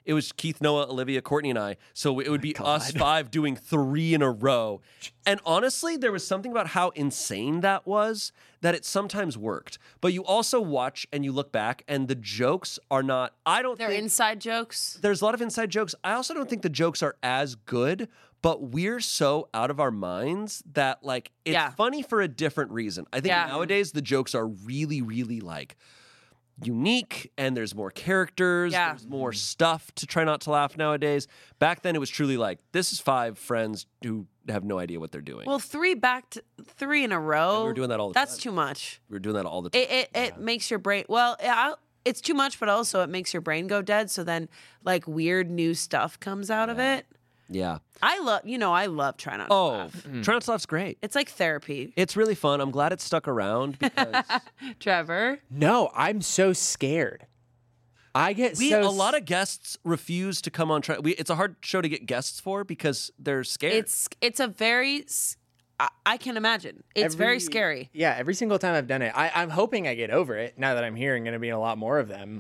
it was Keith, Noah, Olivia, Courtney, and I. So it would be us 5 doing 3 in a row. And honestly, there was something about how insane that was that it sometimes worked. But you also watch and you look back, and the jokes are not. They're inside jokes. There's a lot of inside jokes. I also don't think the jokes are as good. But we're so out of our minds that, like, it's funny for a different reason. I think nowadays the jokes are really, really, like, unique, and there's more characters. There's more stuff to try not to laugh nowadays. Back then it was truly like, this is 5 friends who have no idea what they're doing. Well, 3 in a row. And we were doing that all the time. That's too much. We were doing that all the time. It makes your brain, it's too much, but also it makes your brain go dead. So then, like, weird new stuff comes out of it. Yeah. I love trying not to laugh. Try not to laugh's great. It's like therapy. It's really fun. I'm glad it stuck around because Trevor? No, I'm so scared. I get a lot of guests refuse to come on. It's a hard show to get guests for because they're scared. It's a very. I can imagine. It's very scary. Yeah, every single time I've done it, I'm hoping I get over it. Now that I'm here and going to be in a lot more of them,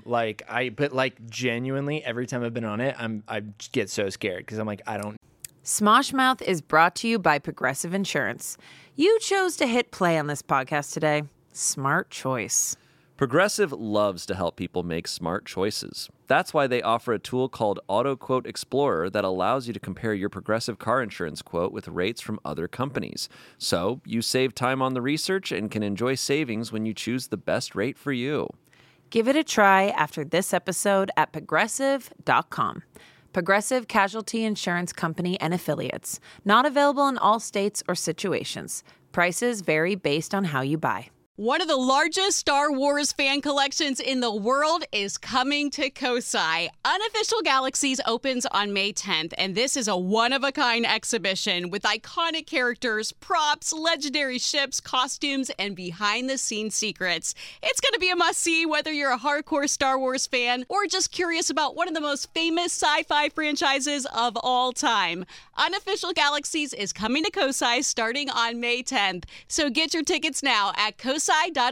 but genuinely, every time I've been on it, I just get so scared because I'm like, I don't. Smosh Mouth is brought to you by Progressive Insurance. You chose to hit play on this podcast today. Smart choice. Progressive loves to help people make smart choices. That's why they offer a tool called Auto Quote Explorer that allows you to compare your Progressive car insurance quote with rates from other companies. So you save time on the research and can enjoy savings when you choose the best rate for you. Give it a try after this episode at Progressive.com. Progressive Casualty Insurance Company and Affiliates. Not available in all states or situations. Prices vary based on how you buy. One of the largest Star Wars fan collections in the world is coming to Kosai. Unofficial Galaxies opens on May 10th, and this is a one-of-a-kind exhibition with iconic characters, props, legendary ships, costumes, and behind-the-scenes secrets. It's going to be a must-see whether you're a hardcore Star Wars fan or just curious about one of the most famous sci-fi franchises of all time. Unofficial Galaxies is coming to Kosai starting on May 10th, so get your tickets now at Kosai.org.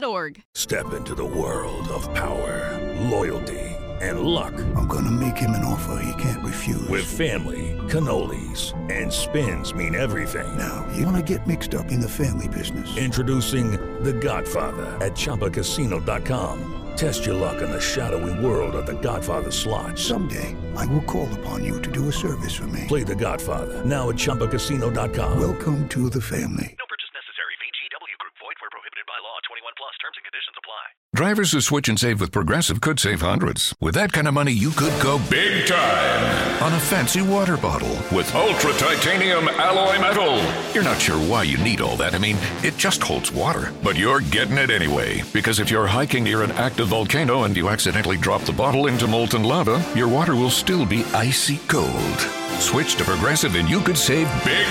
Step into the world of power, loyalty, and luck. I'm gonna make him an offer he can't refuse. With family, cannolis, and spins mean everything. Now, you wanna get mixed up in the family business. Introducing The Godfather at ChumbaCasino.com. Test your luck in the shadowy world of The Godfather slot. Someday, I will call upon you to do a service for me. Play The Godfather now at ChumbaCasino.com. Welcome to the family. No purchase necessary. VGW Group. Void where prohibited by law. 21 plus. Terms and conditions apply. Drivers who switch and save with Progressive could save hundreds. With that kind of money, you could go big time on a fancy water bottle with ultra titanium alloy metal. You're not sure why you need all that. I mean, it just holds water. But you're getting it anyway, because if you're hiking near an active volcano and you accidentally drop the bottle into molten lava, your water will still be icy cold. Switch to Progressive and you could save big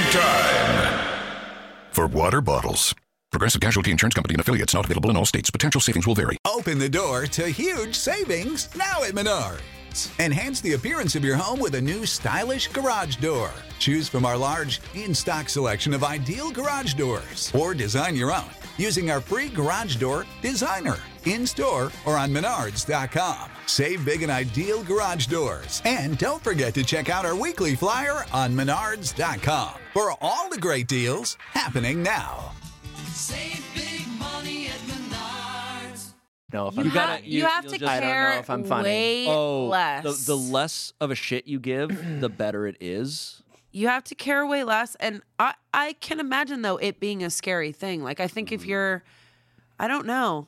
time for water bottles. Progressive Casualty Insurance Company and Affiliates, not available in all states. Potential savings will vary. Open the door to huge savings now at Menards. Enhance the appearance of your home with a new stylish garage door. Choose from our large, in-stock selection of ideal garage doors. Or design your own using our free Garage Door Designer. In-store or on Menards.com. Save big and ideal garage doors. And don't forget to check out our weekly flyer on Menards.com for all the great deals happening now. Save big money at Menards. No, if You have to I don't know care if I'm funny. way less. The less of a shit you give, the better it is. You have to care way less. And I can imagine, though, it being a scary thing. Like, I think if you're, I don't know,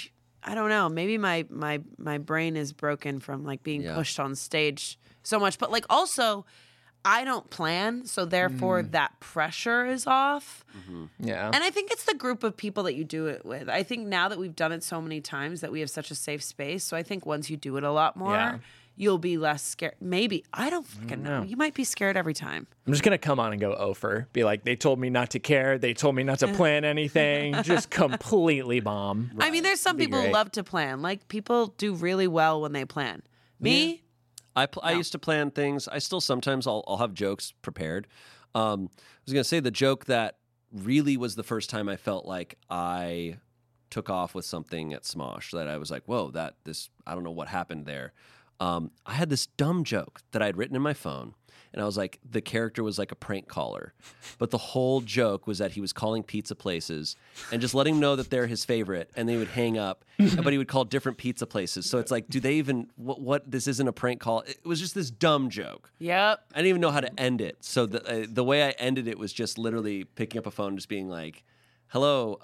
maybe my brain is broken from, like, being pushed on stage so much. But, like, also, I don't plan, so therefore that pressure is off. Mm-hmm. Yeah. And I think it's the group of people that you do it with. I think now that we've done it so many times that we have such a safe space. So I think once you do it a lot more, you'll be less scared. Maybe. I don't fucking know. You might be scared every time. I'm just going to come on and go over. Be like, they told me not to care. They told me not to plan anything. Just completely bomb. I mean, there's some people who love to plan. Like, people do really well when they plan. Me? I used to plan things. I still sometimes I'll have jokes prepared. I was going to say the joke that really was the first time I felt like I took off with something at Smosh that I was like, whoa, I don't know what happened there. I had this dumb joke that I had written in my phone. And I was like, the character was like a prank caller. But the whole joke was that he was calling pizza places and just letting them know that they're his favorite. And they would hang up, but he would call different pizza places. So it's like, do they even, what this isn't a prank call. It was just this dumb joke. Yep. I didn't even know how to end it. So the way I ended it was just literally picking up a phone and just being like, hello,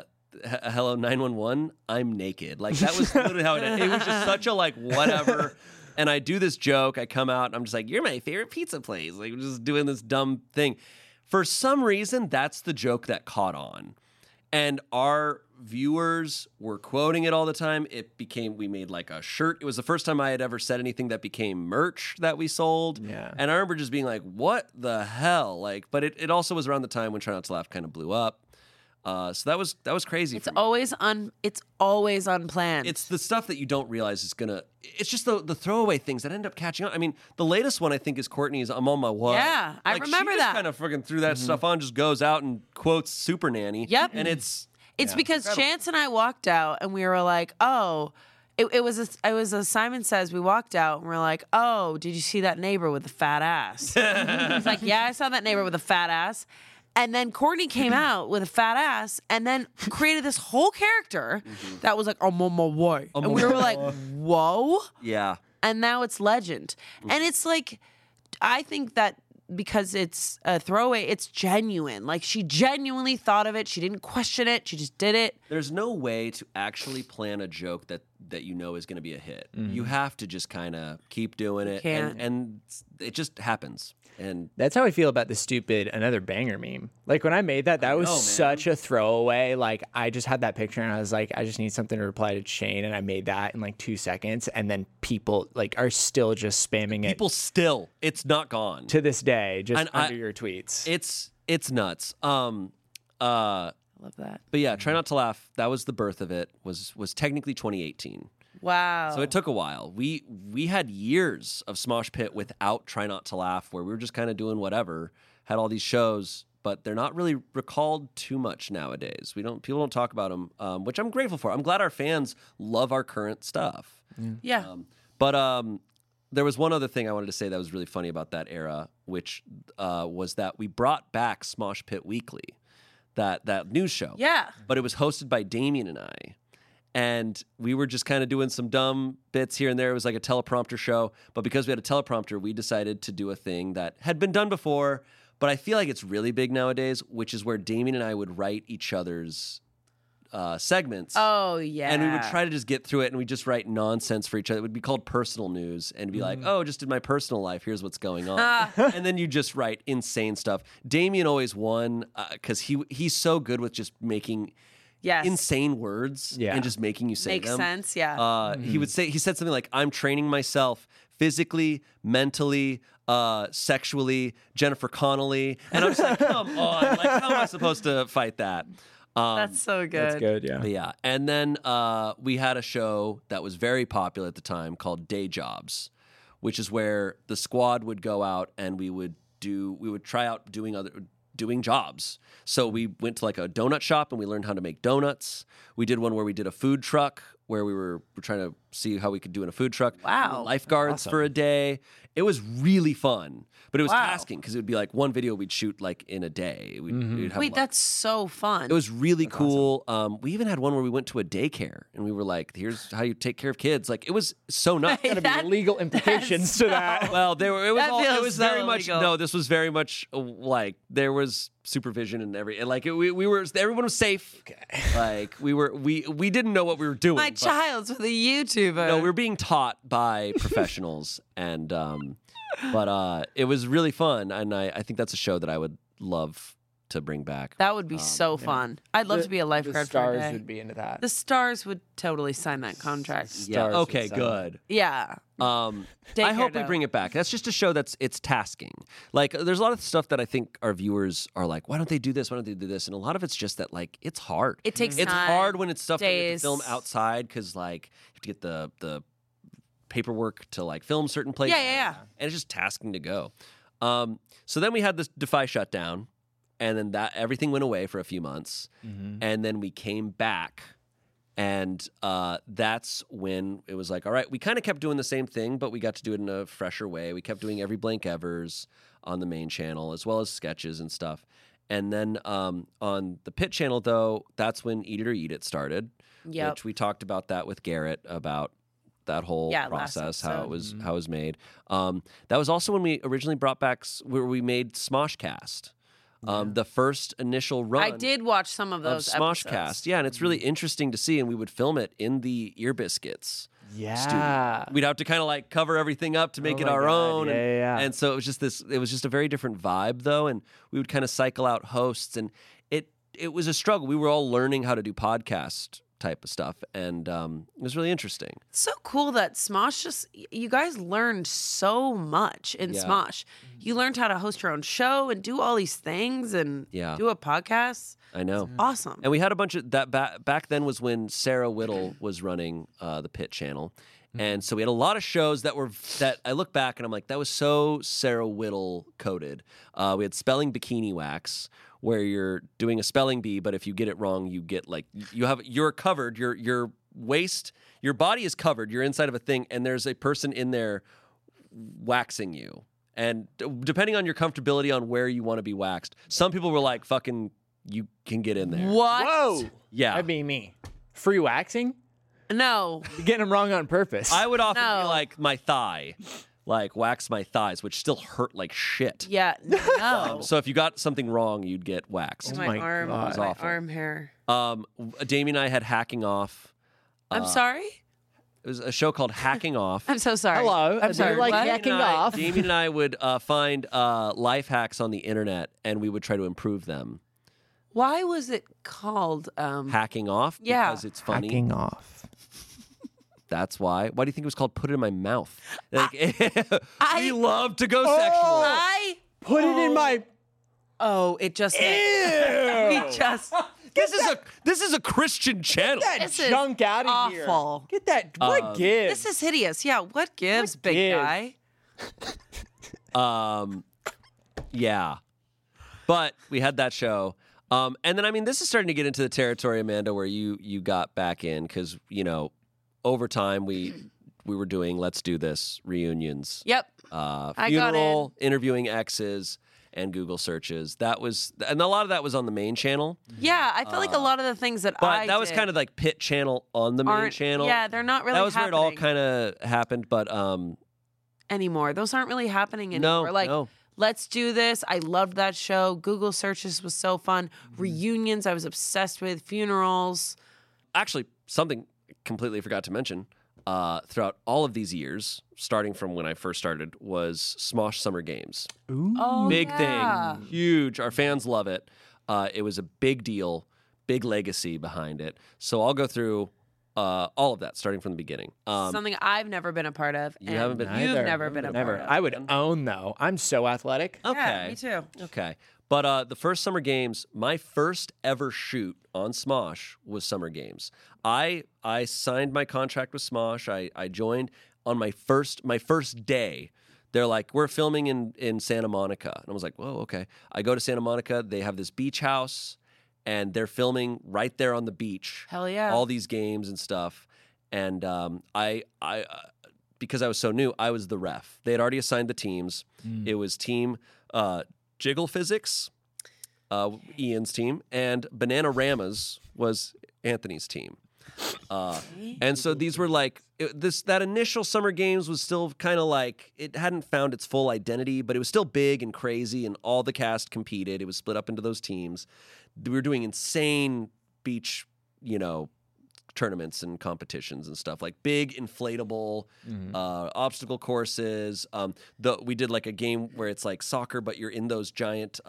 hello 911, I'm naked. Like that was literally how it ended. It was just such a like, whatever. And I do this joke. I come out and I'm just like, you're my favorite pizza place. Like, I'm just doing this dumb thing. For some reason, that's the joke that caught on. And our viewers were quoting it all the time. We made like a shirt. It was the first time I had ever said anything that became merch that we sold. Yeah. And I remember just being like, what the hell? Like, but it also was around the time when Try Not to Laugh kind of blew up. So that was crazy. It's always unplanned. It's the stuff that you don't realize is gonna. It's just the throwaway things that end up catching on. I mean, the latest one I think is Courtney's "I'm on my way." Yeah, I remember she that. Just kind of freaking threw that stuff on, just goes out and quotes Super Nanny. Yep, and it's because incredible. Chance and I walked out and we were like, oh. It was a Simon Says. We walked out and we're like, oh, did you see that neighbor with the fat ass? He's like, yeah, I saw that neighbor with a fat ass. And then Courtney came out with a fat ass and then created this whole character that was like, I'm on my way. And we were like, whoa. Yeah. And now it's legend. And it's like, I think that because it's a throwaway, it's genuine. Like she genuinely thought of it. She didn't question it. She just did it. There's no way to actually plan a joke that you know is going to be a hit. You have to just kind of keep doing it. And it just happens. And that's how I feel about the stupid Another Banger meme. Like when I made that was such a throwaway. Like I just had that picture and I was like, I just need something to reply to Shane, and I made that in like 2 seconds, and then people like are still just spamming it. People still, it's not gone to this day, just under your tweets. It's nuts. I love that. But yeah, Try Not to Laugh. That was the birth of it. Was technically 2018. Wow. So it took a while. We had years of Smosh Pit without Try Not to Laugh, where we were just kind of doing whatever. Had all these shows, but they're not really recalled too much nowadays. People don't talk about them, which I'm grateful for. I'm glad our fans love our current stuff. Yeah. But there was one other thing I wanted to say that was really funny about that era, which was that we brought back Smosh Pit Weekly, that news show. Yeah. But it was hosted by Damien and I. And we were just kind of doing some dumb bits here and there. It was like a teleprompter show. But because we had a teleprompter, we decided to do a thing that had been done before, but I feel like it's really big nowadays, which is where Damien and I would write each other's segments. Oh, yeah. And we would try to just get through it, and we'd just write nonsense for each other. It would be called personal news, and be like, oh, just in my personal life, here's what's going on. And then you just write insane stuff. Damien always won because he's so good with just making insane words and just making you say Makes them. sense, yeah. He said something like, I'm training myself physically, mentally, sexually, Jennifer Connelly. And I'm just like, come on. Like, how am I supposed to fight that? That's so good. That's good, yeah. Yeah. And then we had a show that was very popular at the time called Day Jobs, which is where the squad would go out and we would try out doing jobs. So we went to like a donut shop and we learned how to make donuts. We did one where we did a food truck where we were trying to see how we could do in a food truck. Wow. We were lifeguards for a day. It was really fun, but it was tasking because it would be like one video we'd shoot like in a day. We'd have Wait, that's so fun. It was really cool. Awesome. We even had one where we went to a daycare and we were like, here's how you take care of kids. Like, it was so nuts. Gotta be legal implications to that. Well, it was very illegal. much, no, this was very much like there was supervision and everyone was safe. Okay. Like we didn't know what we were doing. My child's with a YouTuber. No, we were being taught by professionals and but it was really fun, and I think that's a show that I would love to bring back. That would be so fun. I'd love to be a lifeguard the stars for a day. would be into that. The stars would totally sign that contract. Yeah. Okay, good. Yeah. I hope we bring it back. That's just a show it's tasking. Like, there's a lot of stuff that I think our viewers are like, why don't they do this? Why don't they do this? And a lot of it's just that, like, it's hard. It takes It's time, hard when it's stuff that you have days. to film outside because, like, you have to get the paperwork to, like, film certain places. Yeah. And it's just tasking to go. So then we had this Defy shutdown, and then everything went away for a few months. And then we came back, And that's when it was like, all right, we kind of kept doing the same thing, but we got to do it in a fresher way. We kept doing Every Blank Evers on the main channel, as well as sketches and stuff. And then on the Pit channel, though, that's when Eat It or Eat It started, which we talked about that with Garrett about that whole process, how it was made. That was also when we originally brought back where we made Smoshcast. The first initial run. I did watch some of those Smoshcast. episodes. Yeah, and it's really interesting to see. And we would film it in the Ear Biscuits. Yeah. Studio. We'd have to kind of like cover everything up to make it our own. And so it was just a very different vibe though. And we would kind of cycle out hosts, and it was a struggle. We were all learning how to do podcast type of stuff, and it was really interesting. It's so cool that Smosh you guys learned so much in Smosh. You learned how to host your own show and do all these things and do a podcast. I know. It's awesome. And we had a bunch of that back then was when Sarah Whittle was running the Pit channel. And so we had a lot of shows that I look back and I'm like, that was so Sarah Whittle coded. We had Spelling Bikini Wax, where you're doing a spelling bee, but if you get it wrong, you get like you're covered. Your waist, your body is covered. You're inside of a thing, and there's a person in there waxing you. And depending on your comfortability on where you want to be waxed, some people were like, "Fucking, you can get in there." What? Whoa! Yeah, that'd be me. Free waxing? No, you're getting them wrong on purpose. I would often be like my thigh. Like wax my thighs, which still hurt like shit. Yeah, no. So if you got something wrong, you'd get waxed. My arm, God. It was awful. arm hair. Damien and I had Hacking Off. I'm sorry? It was a show called Hacking Off. I'm so sorry. Hello. I'm sorry. Like what? hacking off. Damien and I would find life hacks on the internet, and we would try to improve them. Why was it called Hacking Off? Yeah. Because it's funny. Hacking off. That's why. Why do you think it was called Put It in My Mouth? Like, we love to go sexual. Put it in my... Oh, it just... Ew! We just... This is a Christian channel. Get that This is junk out of awful. here. Get that... What gives? This is hideous. Yeah, what gives, What big gives? guy? Yeah. But we had that show. And then, I mean, this is starting to get into the territory, Amanda, where you got back in because, you know, over time we were doing Let's Do This reunions. Yep. Funeral, interviewing exes, and Google searches. And a lot of that was on the main channel. Yeah, I feel like a lot of the things that But that was kind of like Pit channel on the main channel. Yeah, they're not really That was happening where it all kind of happened, but anymore. Those aren't really happening anymore. No. Let's Do This. I loved that show. Google searches was so fun. Reunions, I was obsessed with. Funerals. Actually, something completely forgot to mention, throughout all of these years, starting from when I first started, was Smosh Summer Games. Ooh. Oh, Big yeah. thing. Huge. Our fans love it. It was a big deal, big legacy behind it. So I'll go through all of that, starting from the beginning. Something I've never been a part of. You haven't been You've either. never been a part of. I would own, though. I'm so athletic. Okay. Yeah, me too. Okay. But the first Summer Games, my first ever shoot on Smosh was Summer Games. I signed my contract with Smosh. I joined on my first day. They're like, we're filming in Santa Monica. And I was like, whoa, okay. I go to Santa Monica. They have this beach house, and they're filming right there on the beach. Hell yeah. All these games and stuff. And I because I was so new, I was the ref. They had already assigned the teams. It was team Jiggle Physics, Ian's team, and Bananaramas was Anthony's team. And so these were like that initial Summer Games was still kind of like it hadn't found its full identity, but it was still big and crazy, and all the cast competed. It was split up into those teams. We were doing insane beach, tournaments and competitions and stuff, like big inflatable obstacle courses. We did like a game where it's like soccer, but you're in those giant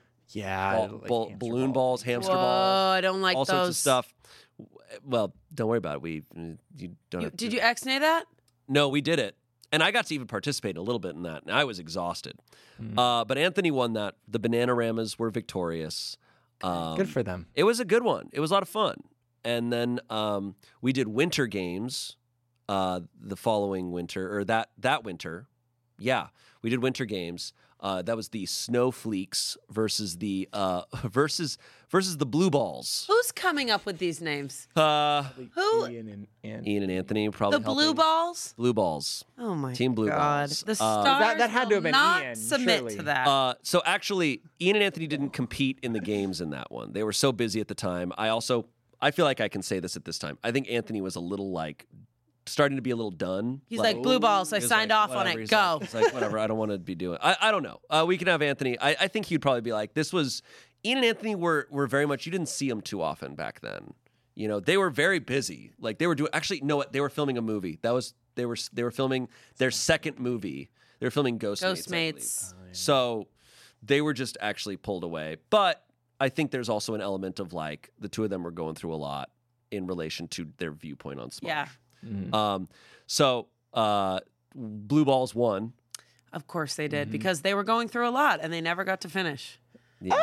balloon balls, hamster Whoa, balls. I don't like all those. sorts of stuff. Well, don't worry about it. You don't. Did you ex-nay that? No, we did it, and I got to even participate a little bit in that, and I was exhausted. But Anthony won that. The Bananaramas were victorious. Good for them. It was a good one. It was a lot of fun. And then we did Winter Games the following winter, or that winter. Yeah, we did Winter Games. That was the Snowfleaks versus the versus the Blue Balls. Who's coming up with these names? Who? Ian Ian and Anthony probably The Blue Balls? Blue Balls. Oh my Team Blue God. Balls. The stars that had to have been not Ian, submit surely. to that. So actually, Ian and Anthony didn't compete in the games in that one. They were so busy at the time. I feel like I can say this at this time. I think Anthony was a little starting to be a little done. He's like, Blue Balls, I He was signed like, off on whatever. it. He's Go. He's like, whatever, I don't want to be doing. I don't know. We can have Anthony. I think he'd probably be like, this was Ian and Anthony were very much. You didn't see them too often back then. You know, they were very busy. Like they were doing. Actually, no, what they were filming a movie. They were filming their second movie. They were filming Ghostmates. So they were just actually pulled away. But I think there's also an element of like the two of them were going through a lot in relation to their viewpoint on Smosh. Yeah. So Blue Balls won. Of course they did, because they were going through a lot and they never got to finish. Yeah.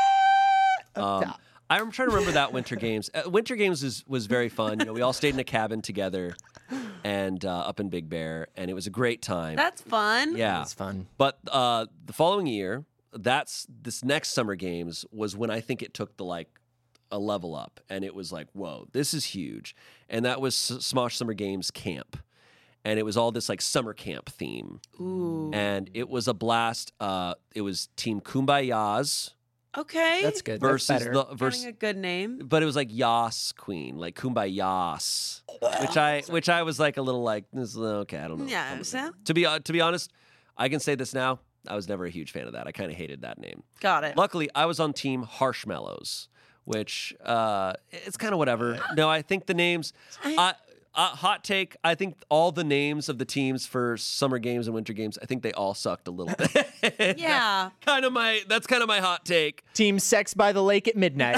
I'm trying to remember that Winter Games. Winter Games was very fun. You know, we all stayed in a cabin together and up in Big Bear, and it was a great time. That's fun. Yeah, It's fun. But the following year, this next Summer Games was when I think it took a level up, and it was like, whoa, this is huge. And that was Smosh Summer Games Camp. And it was all this like summer camp theme. Ooh. And it was a blast. It was Team Kumbayas. Okay. That's good. Versus That's better. Getting a good name. But it was like Yas Queen, like Kumbayas, which I was like a little like, this is okay, I don't know. Yeah. So? To be honest, I can say this now. I was never a huge fan of that. I kind of hated that name. Got it. Luckily, I was on Team Harshmallows, which it's kind of whatever. No, I think the names. Hot take. I think all the names of the teams for Summer Games and Winter Games, I think they all sucked a little bit. Yeah. That's kind of my hot take. Team Sex by the Lake at midnight.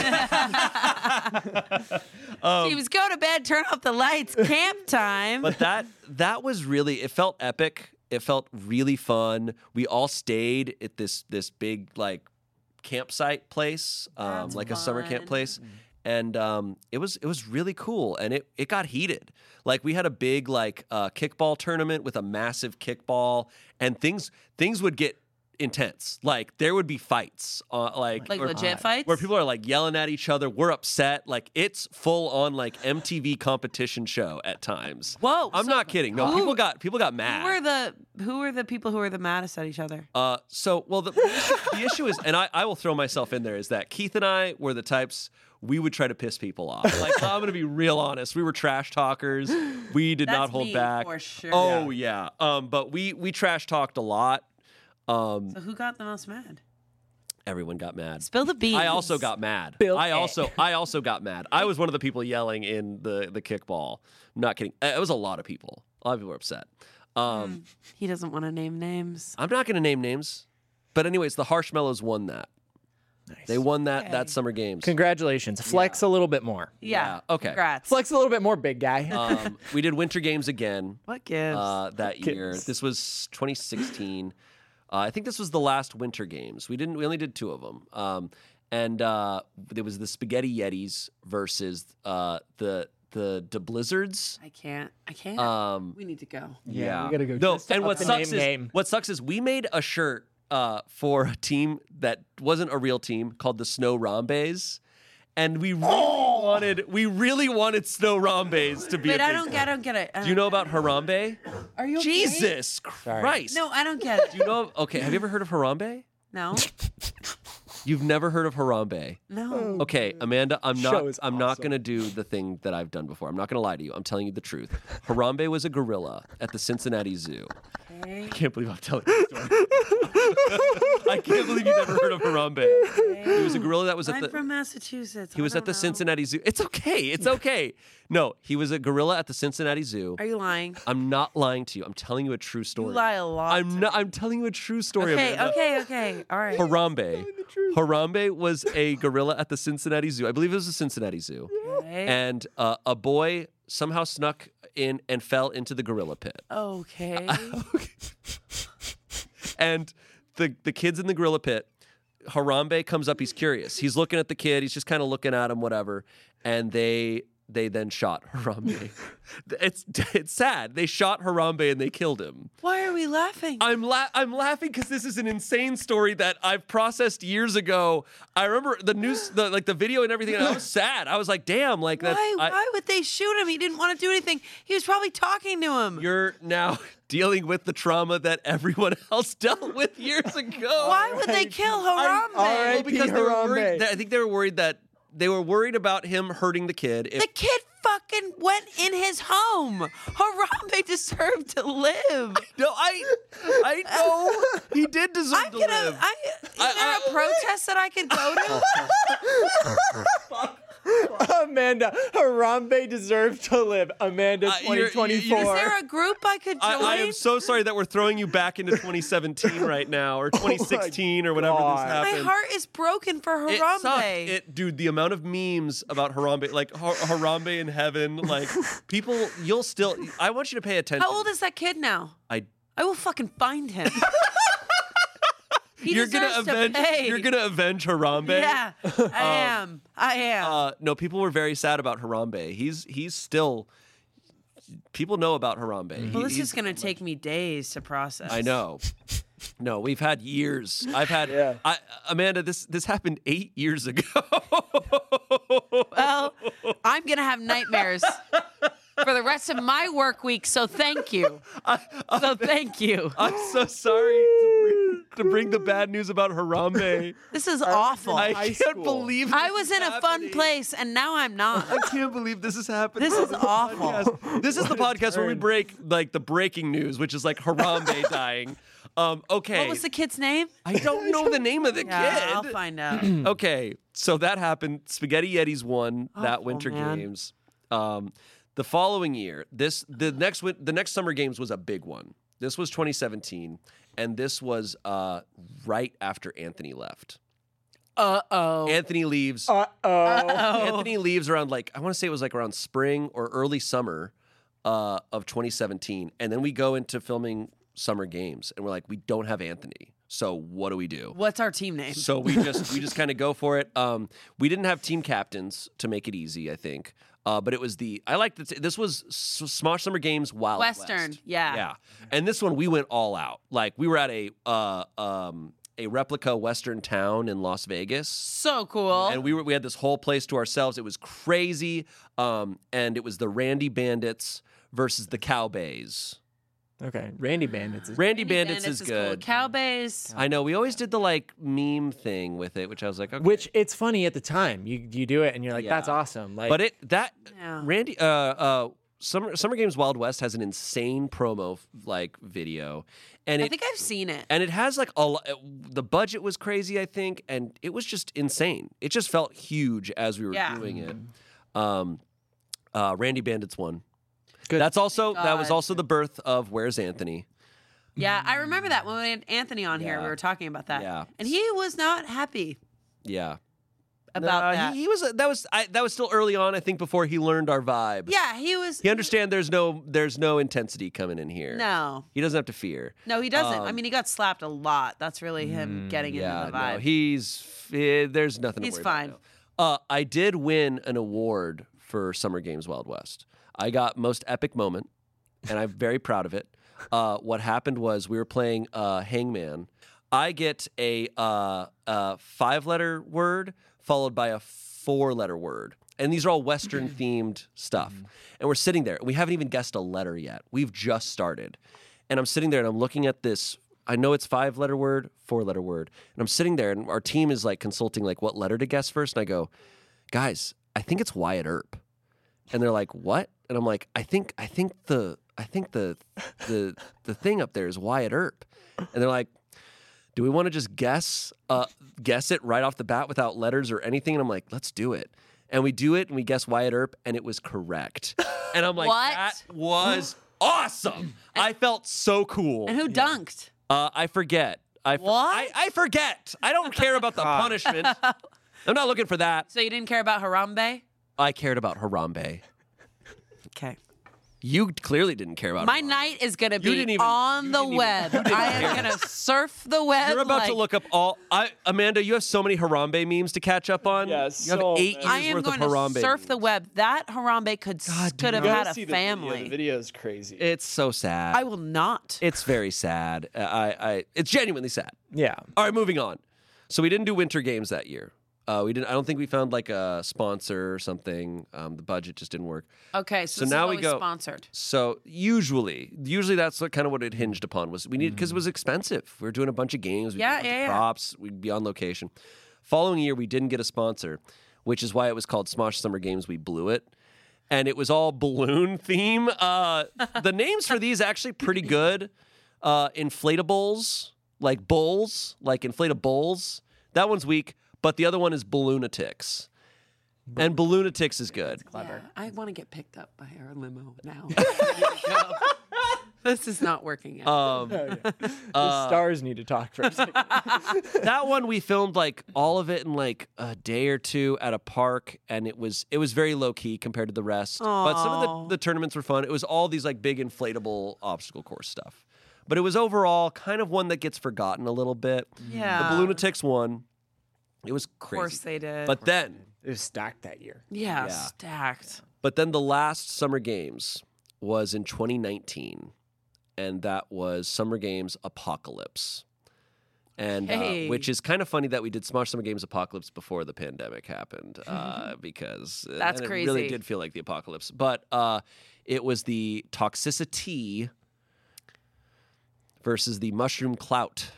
Teams go to bed, turn off the lights, camp time. But that was really, it felt epic. It felt really fun. We all stayed at this big like campsite place, like a summer camp place. And it was really cool, and it got heated. Like we had a big like kickball tournament with a massive kickball, and things would get intense. Like there would be fights, like legit fights, where people are like yelling at each other. We're upset. Like it's full on like MTV competition show at times. Whoa! I'm not kidding. No, people got mad. Who were the people who were the maddest at each other? The issue is, and I will throw myself in there, is that Keith and I were the types. We would try to piss people off. Like, I'm going to be real honest. We were trash talkers. We did not hold back. For sure. Oh, yeah. But we trash talked a lot. So who got the most mad? Everyone got mad. Spill the beans. I also got mad. I also got mad. I was one of the people yelling in the kickball. I'm not kidding. It was a lot of people. A lot of people were upset. He doesn't want to name names. I'm not going to name names. But anyways, the Harshmallows won that. Nice. They won that Summer Games. Congratulations. Flex a little bit more. Yeah. Okay. Congrats. Flex a little bit more, big guy. We did Winter Games again. What gives? That year. This was 2016. I think this was the last Winter Games. We only did 2 of them. And there was the Spaghetti Yetis versus the Blizzards. I can't. We need to go. Yeah, we gotta go. No, and what sucks is we made a shirt for a team that wasn't a real team called the Snow Rambes, and we really wanted Snow Rambes to be. But a I big don't get it. Do you know about Harambe? Are you okay? Jesus Christ! No, I don't get it. Do you know? Okay, have you ever heard of Harambe? No. You've never heard of Harambe? No. Okay, Amanda, I'm Show is not awesome. going to do the thing that I've done before. I'm not going to lie to you. I'm telling you the truth. Harambe was a gorilla at the Cincinnati Zoo. Okay. I can't believe I'm telling you this story. I can't believe you've never heard of Harambe. He was a gorilla that was I'm at the from Massachusetts. He was at the Cincinnati Zoo. It's okay. It's okay. No, he was a gorilla at the Cincinnati Zoo. Are you lying? I'm not lying to you. I'm telling you a true story. You lie a lot. I'm telling you a true story. Okay, Amanda. okay. All right. Harambe. Harambe was a gorilla at the Cincinnati Zoo. I believe it was the Cincinnati Zoo. Okay. And a boy somehow snuck in and fell into the gorilla pit. Okay. And the kid's in the gorilla pit. Harambe comes up. He's curious. He's looking at the kid. He's just kind of looking at him, whatever. And they they then shot Harambe. It's sad. They shot Harambe and they killed him. Why are we laughing? I'm laughing because this is an insane story that I've processed years ago. I remember the news, the video and everything, and I was sad. I was like, damn, like that's Why would they shoot him? He didn't want to do anything. He was probably talking to him. You're now dealing with the trauma that everyone else dealt with years ago. Why would they kill Harambe? Well, because they were worried. I think they were worried that they were worried about him hurting the kid. The kid fucking went in his home. Harambe deserved to live. No, I know he did deserve to live. Is there a protest that I could go to? Amanda, Harambe deserved to live. Amanda 2024. Is there a group I could join? I am so sorry that we're throwing you back into 2017 right now, or 2016, or whatever this happened. My heart is broken for Harambe. Dude, the amount of memes about Harambe, like Harambe in heaven, like people, I want you to pay attention. How old is that kid now? I will fucking find him. You're gonna avenge Harambe. Yeah, I am. No, people were very sad about Harambe. He's still. People know about Harambe. Well, this is gonna take me days to process. I know. No, we've had years. I've had. Amanda, this happened 8 years ago. Well, I'm gonna have nightmares for the rest of my work week. So thank you. Thank you. I'm so sorry to bring the bad news about Harambe. This is awful. I can't believe I was in a fun place and now I'm not. I can't believe this is happening. This is awful. This is the podcast where we break like the breaking news, which is like Harambe dying. Okay. What was the kid's name? I don't know the name of the kid. I'll find out. Okay, so that happened. Spaghetti Yetis won that Winter Games. The following year, the next Summer Games was a big one. This was 2017, and this was right after Anthony left. Anthony leaves. Anthony leaves around I want to say it was around spring or early summer of 2017, and then we go into filming Summer Games, and we're like, we don't have Anthony. So what do we do? What's our team name? So we just kind of go for it. We didn't have team captains to make it easy, I think. But it was this was Smosh Summer Games Wild Western, West. yeah. And this one we went all out. Like we were at a replica Western town in Las Vegas. So cool. And we had this whole place to ourselves. It was crazy. And it was the Randy Bandits versus the Cowbays. Okay, Randy Bandits is good. Cool. Cowbays. I know. We always did the meme thing with it, which I was like, okay. Which it's funny at the time. You do it and you're like, that's awesome. Like, but Randy Summer Games Wild West has an insane promo video, and I think I've seen it. And it has the budget was crazy, I think, and it was just insane. It just felt huge as we were doing it. Randy Bandits won. Good. That was also the birth of Where's Anthony? Yeah, I remember that when we had Anthony on here. We were talking about that. Yeah. And he was not happy. Yeah. About that. He was that was still early on, I think, before he learned our vibe. Yeah, he was. He understand there's no intensity coming in here. No. He doesn't have to fear. No, he doesn't. I mean, he got slapped a lot. That's really him getting into the vibe. No, there's nothing to worry He's fine. about. I did win an award for Summer Games Wild West. I got most epic moment, and I'm very proud of it. What happened was we were playing Hangman. I get a 5-letter word followed by a 4-letter word. And these are all Western-themed stuff. And we're sitting there. And we haven't even guessed a letter yet. We've just started. And I'm sitting there, and I'm looking at this. I know it's 5-letter word, 4-letter word. And I'm sitting there, and our team is consulting what letter to guess first. And I go, guys, I think it's Wyatt Earp. And they're like, what? And I'm like, I think the thing up there is Wyatt Earp. And they're like, do we want to just guess it right off the bat without letters or anything? And I'm like, let's do it. And we do it, and we guess Wyatt Earp, and it was correct. And I'm like, what? That was awesome. I felt so cool. And who dunked? I forget. What? I forget. I don't care about the punishment. I'm not looking for that. So you didn't care about Harambe? I cared about Harambe. Okay. You clearly didn't care about My Harambe. night is going to You be didn't even- on you the didn't even- web. you didn't I care. am going to surf the web. You're about to like- look up Amanda, you have so many Harambe memes to catch up on. Yeah, you have so 8 years many. I am worth going of to Harambe surf memes. the web. That Harambe could have had a family. The video is crazy. It's so sad. I will not. It's very sad. It's genuinely sad. Yeah. All right, moving on. So we didn't do winter games that year. We didn't. I don't think we found like a sponsor or something. The budget just didn't work. Okay, so this now is we always go sponsored. So usually that's kind of what it hinged upon was we needed because it was expensive. We were doing a bunch of games. We Yeah, did a bunch of yeah. props. We'd be on location. Following year, we didn't get a sponsor, which is why it was called Smosh Summer Games. We blew it. And it was all balloon theme. The names for these actually pretty good. Inflatables, like bulls, like inflatables. That one's weak, but the other one is Balloonatics. And Balloonatics is good. Clever. Yeah, I want to get picked up by our limo now. This is not working out. The stars need to talk for a second. That one we filmed like all of it in like a day or two at a park, and it was very low key compared to the rest. But some of the tournaments were fun. It was all these like big inflatable obstacle course stuff. But it was overall kind of one that gets forgotten a little bit. Yeah. The Balloonatics won. It was crazy. Of course they did. But then It was stacked that year. yeah, stacked. But then the last Summer Games was in 2019, and that was Summer Games Apocalypse. And Hey. which is kind of funny that we did Smosh Summer Games Apocalypse before the pandemic happened, because That's and crazy. It really did feel like the apocalypse. But it was the Toxicity versus the Mushroom Clout.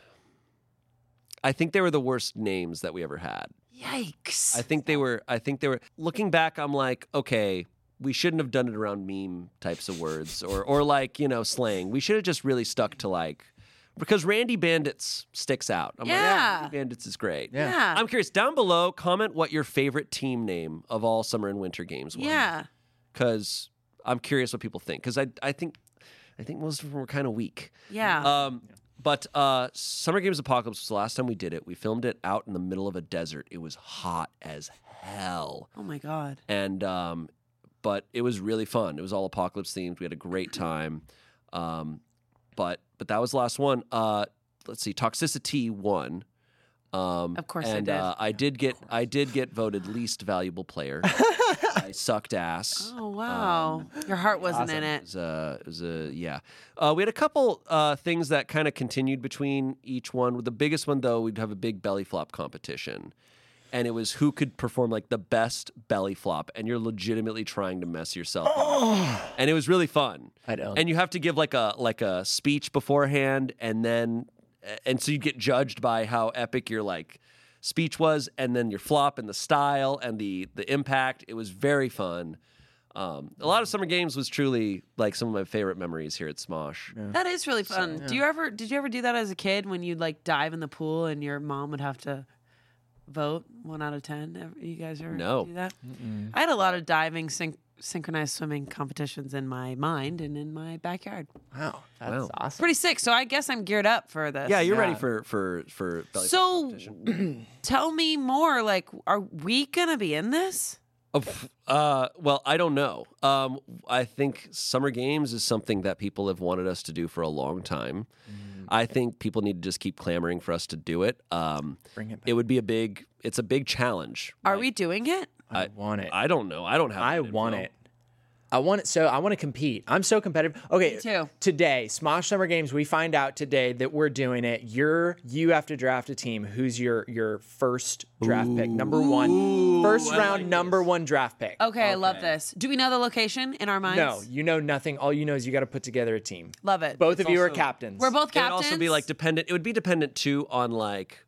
I think they were the worst names that we ever had. Yikes. I think they were. Looking back, I'm like, okay, we shouldn't have done it around meme types of words or like slang. We should have just really stuck to like because Randy Bandits sticks out. I'm like, Yeah. Randy Bandits is great. Yeah. I'm curious. Down below, comment what your favorite team name of all summer and winter games was. Yeah. Because I'm curious what people think. Because I think most of them were kind of weak. Yeah. But Summer Games Apocalypse was the last time we did it. We filmed it out in the middle of a desert. It was hot as hell. Oh my God. And but it was really fun. It was all apocalypse themed. We had a great time. But that was the last one. Let's see, Toxicity won. Of course and I did. I did get voted least valuable player. I sucked ass. Oh wow. Your heart wasn't in it. It was yeah. We had a couple things that kind of continued between each one. The biggest one, though, we'd have a big belly flop competition. And it was who could perform like the best belly flop, and you're legitimately trying to mess yourself up. And it was really fun. I don't. And you have to give like a speech beforehand, and so you get judged by how epic your like speech was, and then your flop and the style and the impact. It was very fun. A lot of Summer Games was truly like some of my favorite memories here at Smosh. Yeah. That is really fun. Did you ever do that as a kid when you'd like dive in the pool and your mom would have to vote 1 out of 10? You guys ever No. do that? I had a lot of diving synchronized swimming competitions in my mind and in my backyard. Wow, that's awesome. Pretty sick. So I guess I'm geared up for this. Yeah, you're ready for belly flop So competition. tell me more. Like, are we gonna be in this? Well, I don't know. I think Summer Games is something that people have wanted us to do for a long time. I think people need to just keep clamoring for us to do it. Bring it back. It would be it's a big challenge. Are we doing it? I want it. I don't know. I don't have. I that want info. it. I want it. So I want to compete. I'm so competitive. Okay. Me too. Today, Smosh Summer Games, we find out today that we're doing it. You have to draft a team. Who's your first draft pick? Number one. First round, number one draft pick. Okay, I love this. Do we know the location in our minds? No, you know nothing. All you know is you got to put together a team. Love it. Both of you are captains. We're both It would captains. also be like dependent. It would be dependent too on like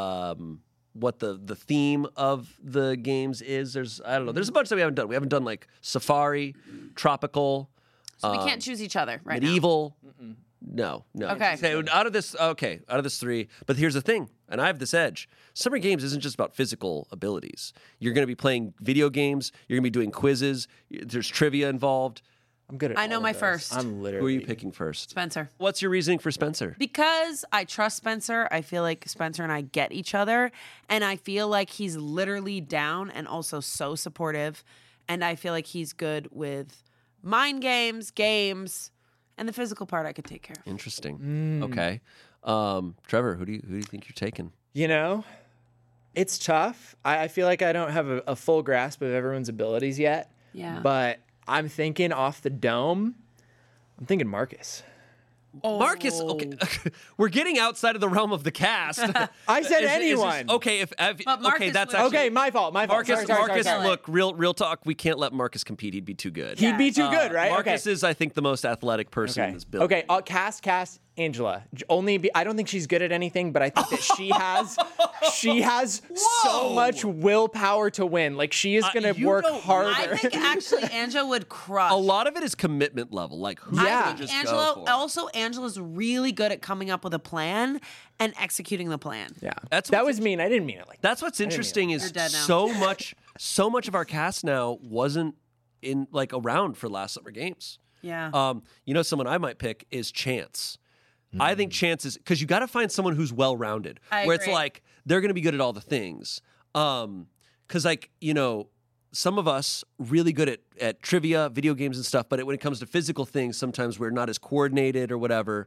what the theme of the games is. I don't know. There's a bunch that we haven't done. We haven't done like safari, tropical, So we can't choose each other right medieval. No. Okay. Out of this 3. But here's the thing, and I have this edge. Summer Games isn't just about physical abilities. You're going to be playing video games. You're going to be doing quizzes. There's trivia involved. I'm good at I know all my of those. first. I'm literally. Who are you picking first? Spencer. What's your reasoning for Spencer? Because I trust Spencer. I feel like Spencer and I get each other. And I feel like he's literally down and also so supportive. And I feel like he's good with mind games, games, and the physical part I could take care of. Interesting. Okay. Trevor, who do you think you're taking? You know, it's tough. I feel like I don't have a full grasp of everyone's abilities yet. Yeah. But I'm thinking off the dome, I'm thinking Marcus. Marcus, okay, we're getting outside of the realm of the cast. I said anyone. Okay, if Marcus okay, that's would- actually Okay, my fault. Marcus. Sorry. Look, real talk. We can't let Marcus compete. He'd be too good. He'd be too good, right? Marcus Okay. is, I think, the most athletic person in this building. Okay, cast Angela. I don't think she's good at anything, but I think that she has so much willpower to win. Like she is going to you work don't- harder. I think actually Angela would crush. A lot of it is commitment level. Like who Yeah. would just Angela, go for? also Angela's really good at coming up with a plan and executing the plan. Yeah, That's that what's was mean. I didn't mean it like that. That's what's interesting is You're dead now. so much of our cast now wasn't in like around for last summer games. Yeah. Someone I might pick is Chance. I think Chance is because you got to find someone who's well-rounded, I where it's agree. like they're going to be good at all the things. Because some of us really good at trivia, video games, and stuff, but when it comes to physical things, sometimes we're not as coordinated or whatever.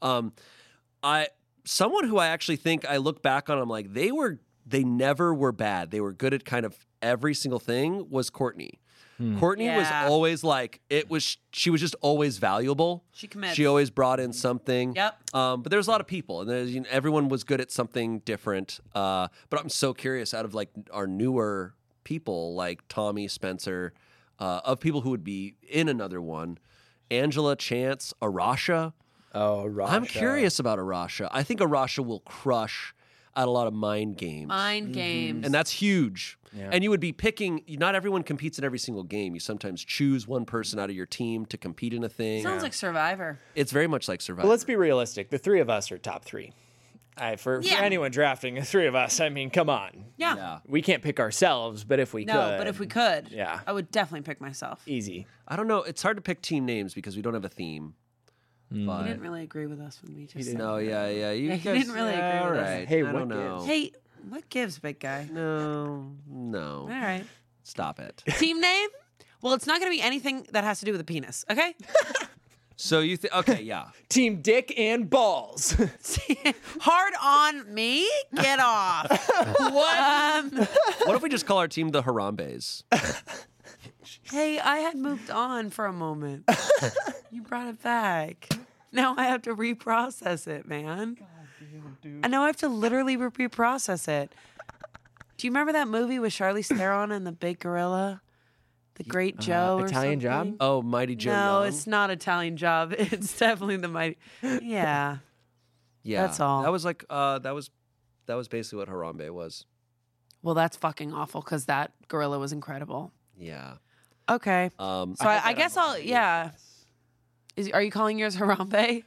Someone who I actually think I look back on, I'm like they never were bad. They were good at kind of every single thing. Was Courtney. Courtney was Yeah. always she was just always valuable. She commits. She always brought in something. Yep. But there's a lot of people, and everyone was good at something different. But I'm so curious, out of like our newer people, like Tommy, Spencer, of people who would be in another one, Angela, Chance, Arasha. Oh, Rasha. I'm curious about Arasha. I think Arasha will crush at a lot of mind games. Mind games. And that's huge. Yeah. And you would be picking, not everyone competes in every single game. You sometimes choose one person out of your team to compete in a thing. Sounds like Survivor. It's very much like Survivor. But let's be realistic. The three of us are top three. For anyone drafting, the three of us, I mean, come on. Yeah. We can't pick ourselves, but if we No, could. but if we could, Yeah. I would definitely pick myself. Easy. I don't know. It's hard to pick team names because we don't have a theme. You But didn't really agree with us when we just said no, that. yeah. You Yeah, guys, he didn't really agree all with us. right. Hey, I what don't know. gives? Hey, what gives, big guy? No. All right. Stop it. Team name? Well, it's not going to be anything that has to do with a penis, okay? So you think? Okay, yeah. Team Dick and Balls. Hard on me? Get off. What? What if we just call our team the Harambe's? Hey, I had moved on for a moment. You brought it back. Now I have to reprocess it, man. I know I have to literally reprocess it. Do you remember that movie with Charlize Theron and the big gorilla? The Great Joe or Italian something? Job? Oh, Mighty Joe. No, Young? it's not Italian Job. It's definitely the Mighty. Yeah. Yeah, That's all. That was like that was basically what Harambe was. Well, that's fucking awful because that gorilla was incredible. Yeah. Okay. So I guess I'll, yeah. Are you calling yours Harambe?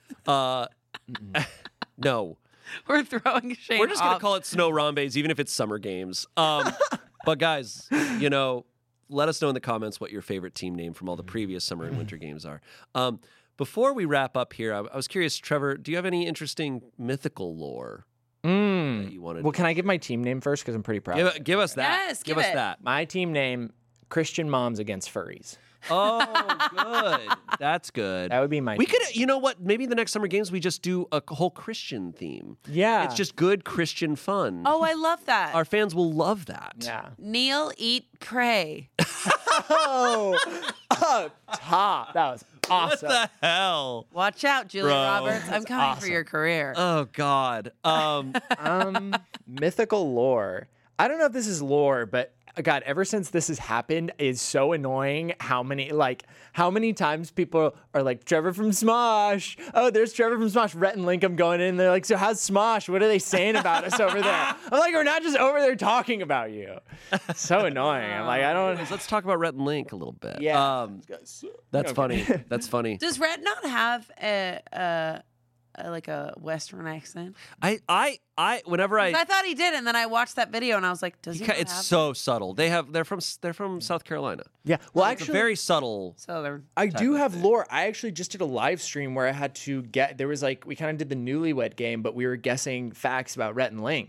No. We're throwing shade. We're just gonna off. call it Snow Rambe's, even if it's summer games. But guys, let us know in the comments what your favorite team name from all the previous summer and winter games are. Before we wrap up here, I was curious, Trevor, do you have any interesting mythical lore that you wanted? Well, can I give my team name first? Because I'm pretty proud. Give us that. Yes, give give us it. that. My team name, Christian Moms Against Furries. Oh, good. That's good. That would be my We team. could, you know what? Maybe the next summer games we just do a whole Christian theme. Yeah. It's just good Christian fun. Oh, I love that. Our fans will love that. Yeah. Kneel, eat, pray. Oh, top. That was awesome. What the hell? Watch out, Julia Bro, Roberts. I'm coming for your career. Oh God. Mythical lore. I don't know if this is lore, but God, ever since this has happened, is so annoying how many times people are like, Trevor from Smosh. Oh, there's Trevor from Smosh. Rhett and Link, I'm going in. They're like, so how's Smosh? What are they saying about us over there? I'm like, we're not just over there talking about you. So annoying. I'm like, I don't. Let's talk about Rhett and Link a little bit. Yeah. That's funny. That's funny. Does Red not have a Western accent? I whenever I 'Cause I thought he did, and then I watched that video, and I was like, does he? Not it's have so subtle. They're from South Carolina. Yeah. Well, It's a actually, very subtle. Southern? I do have lore. I actually just did a live stream where I had to there was like, we kind of did the newlywed game, but we were guessing facts about Rhett and Link.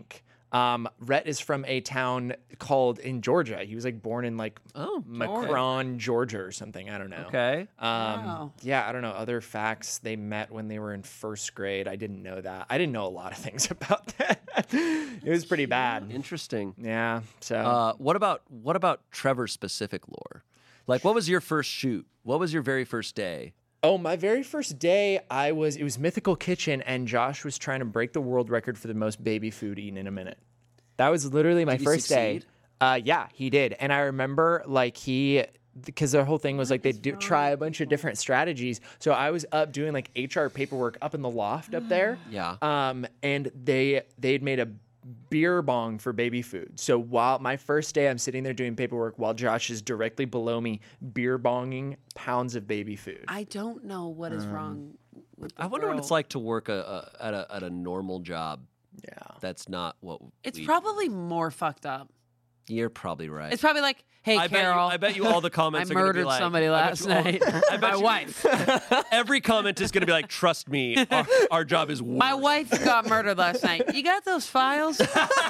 Rhett is from a town called in Georgia. He was like born in like Macron, Georgia or something. I don't know. Okay. Yeah, I don't know. Other facts, they met when they were in first grade. I didn't know that. I didn't know a lot of things about that. It was pretty bad. Interesting. Yeah. So what about Trevor's specific lore? Like, what was your first shoot? What was your very first day? Oh, my very first day, it was Mythical Kitchen, and Josh was trying to break the world record for the most baby food eaten in a minute. That was literally my first day. Yeah, he did. And I remember because their whole thing was like they'd try a bunch of different strategies. So I was up doing like HR paperwork up in the loft up there. Yeah. And they'd made a beer bong for baby food. So while my first day, I'm sitting there doing paperwork while Josh is directly below me beer bonging pounds of baby food. I don't know what is wrong with the I wonder what girl. it's like to work at a normal job. Yeah. That's not what It's probably more fucked up. You're probably right. It's probably like, hey, Carol. I bet you all the comments I are going to be murdered like... somebody last night. My wife. Every comment is going to be like, trust me, our job is worse. My wife got murdered last night. You got those files?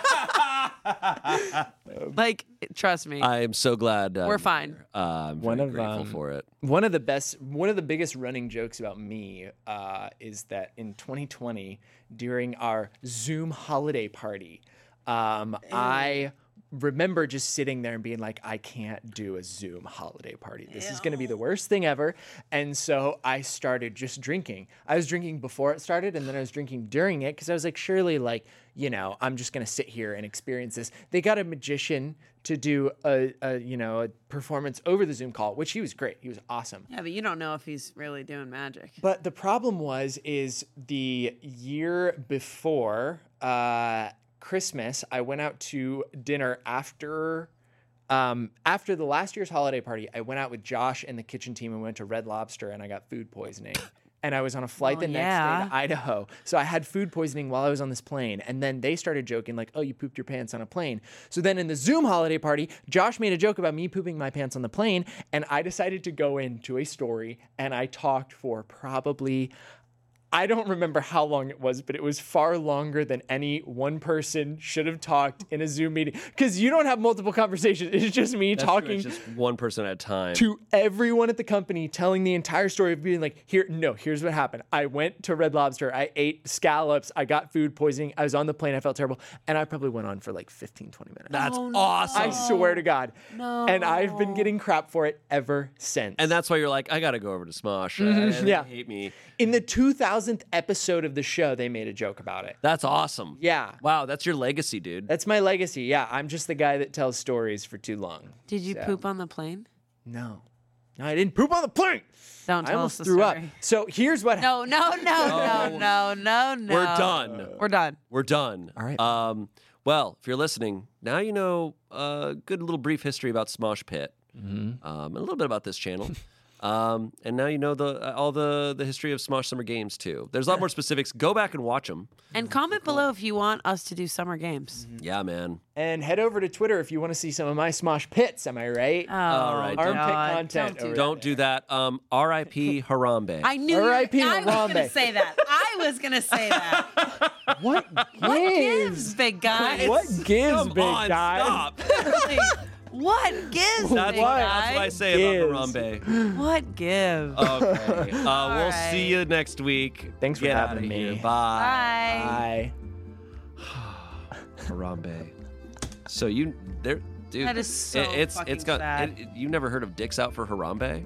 Like, trust me. I am so glad. We're fine. I'm very grateful for it. One of the biggest running jokes about me is that in 2020, during our Zoom holiday party, I remember just sitting there and being like, I can't do a Zoom holiday party. This is going to be the worst thing ever. And so I started just drinking. I was drinking before it started, and then I was drinking during it because I was like, surely, like, you know, I'm just going to sit here and experience this. They got a magician to do a performance over the Zoom call, which he was great. He was awesome. Yeah, but you don't know if he's really doing magic. But the problem is the year before Christmas, I went out to dinner after the last year's holiday party. I went out with Josh and the kitchen team and went to Red Lobster, and I got food poisoning. And I was on a flight the next day to Idaho. So I had food poisoning while I was on this plane. And then they started joking like, oh, you pooped your pants on a plane. So then in the Zoom holiday party, Josh made a joke about me pooping my pants on the plane. And I decided to go into a story, and I talked for probably... I don't remember how long it was, but it was far longer than any one person should have talked in a Zoom meeting. Because you don't have multiple conversations. It's just me talking. It's just one person at a time. To everyone at the company, telling the entire story of being like, here's what happened. I went to Red Lobster. I ate scallops. I got food poisoning. I was on the plane. I felt terrible. And I probably went on for like 15, 20 minutes. That's awesome. I swear to God. No. And I've been getting crap for it ever since. And that's why you're like, I got to go over to Smosh. Yeah. They hate me. In the 2000th episode of the show, they made a joke about it. That's awesome. Yeah. Wow, that's your legacy, dude. That's my legacy. Yeah, I'm just the guy that tells stories for too long. Did you poop on the plane? No, I didn't poop on the plane. Don't I tell almost us the threw up. story. So here's what happened. No. We're done. We're done. All right. Well, if you're listening, now you know a good little brief history about Smosh Pit. A little bit about this channel. And now you know all the history of Smosh Summer Games too. There's a lot more specifics. Go back and watch them. And comment below if you want us to do summer games. Yeah, man. And head over to Twitter if you want to see some of my Smosh Pits. Am I right? Oh, All right. Armpit content. Don't do that. R.I.P. Harambe. I knew R.I.P. I was going Harambe. to say that. I was going to say that. What What gives? gives, big guy? What gives, Come big on, guy? stop. What gives, That's big what guy? I say about Harambe. What gives? Okay. We'll right. see you next week. Thanks for Get having outta me. here. Bye. Bye. Harambe. So dude. That is so it's fucking got. sad. You never heard of Dicks Out for Harambe?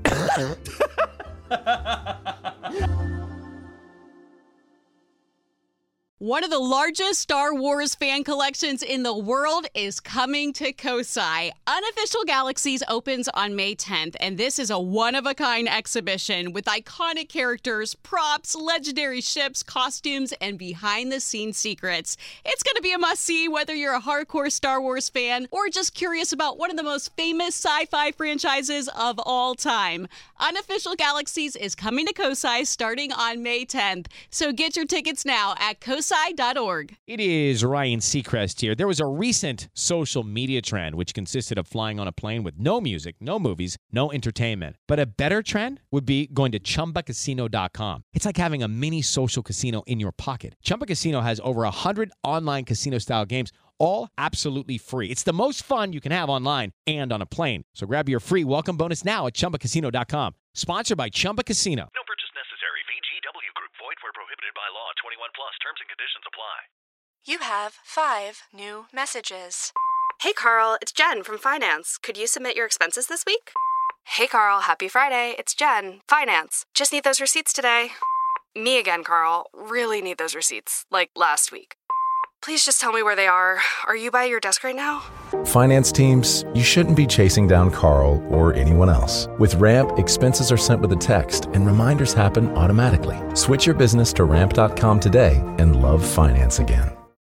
One of the largest Star Wars fan collections in the world is coming to Kosai. Unofficial Galaxies opens on May 10th, and this is a one-of-a-kind exhibition with iconic characters, props, legendary ships, costumes, and behind-the-scenes secrets. It's going to be a must-see whether you're a hardcore Star Wars fan or just curious about one of the most famous sci-fi franchises of all time. Unofficial Galaxies is coming to Kosai starting on May 10th, so get your tickets now at kosai.org. It is Ryan Seacrest here. There was a recent social media trend which consisted of flying on a plane with no music, no movies, no entertainment. But a better trend would be going to ChumbaCasino.com. It's like having a mini social casino in your pocket. Chumba Casino has over 100 online casino-style games, all absolutely free. It's the most fun you can have online and on a plane. So grab your free welcome bonus now at ChumbaCasino.com. Sponsored by Chumba Casino. No purchase necessary. VGW Group. Void where prohibited by law. 21 plus. Terms and conditions apply. You have 5 new messages. Hey, Carl, it's Jen from Finance. Could you submit your expenses this week? Hey, Carl, happy Friday. It's Jen, Finance. Just need those receipts today. Me again, Carl. Really need those receipts, like last week. Please just tell me where they are. Are you by your desk right now? Finance teams, you shouldn't be chasing down Carl or anyone else. With Ramp, expenses are sent with a text and reminders happen automatically. Switch your business to ramp.com today and love finance again.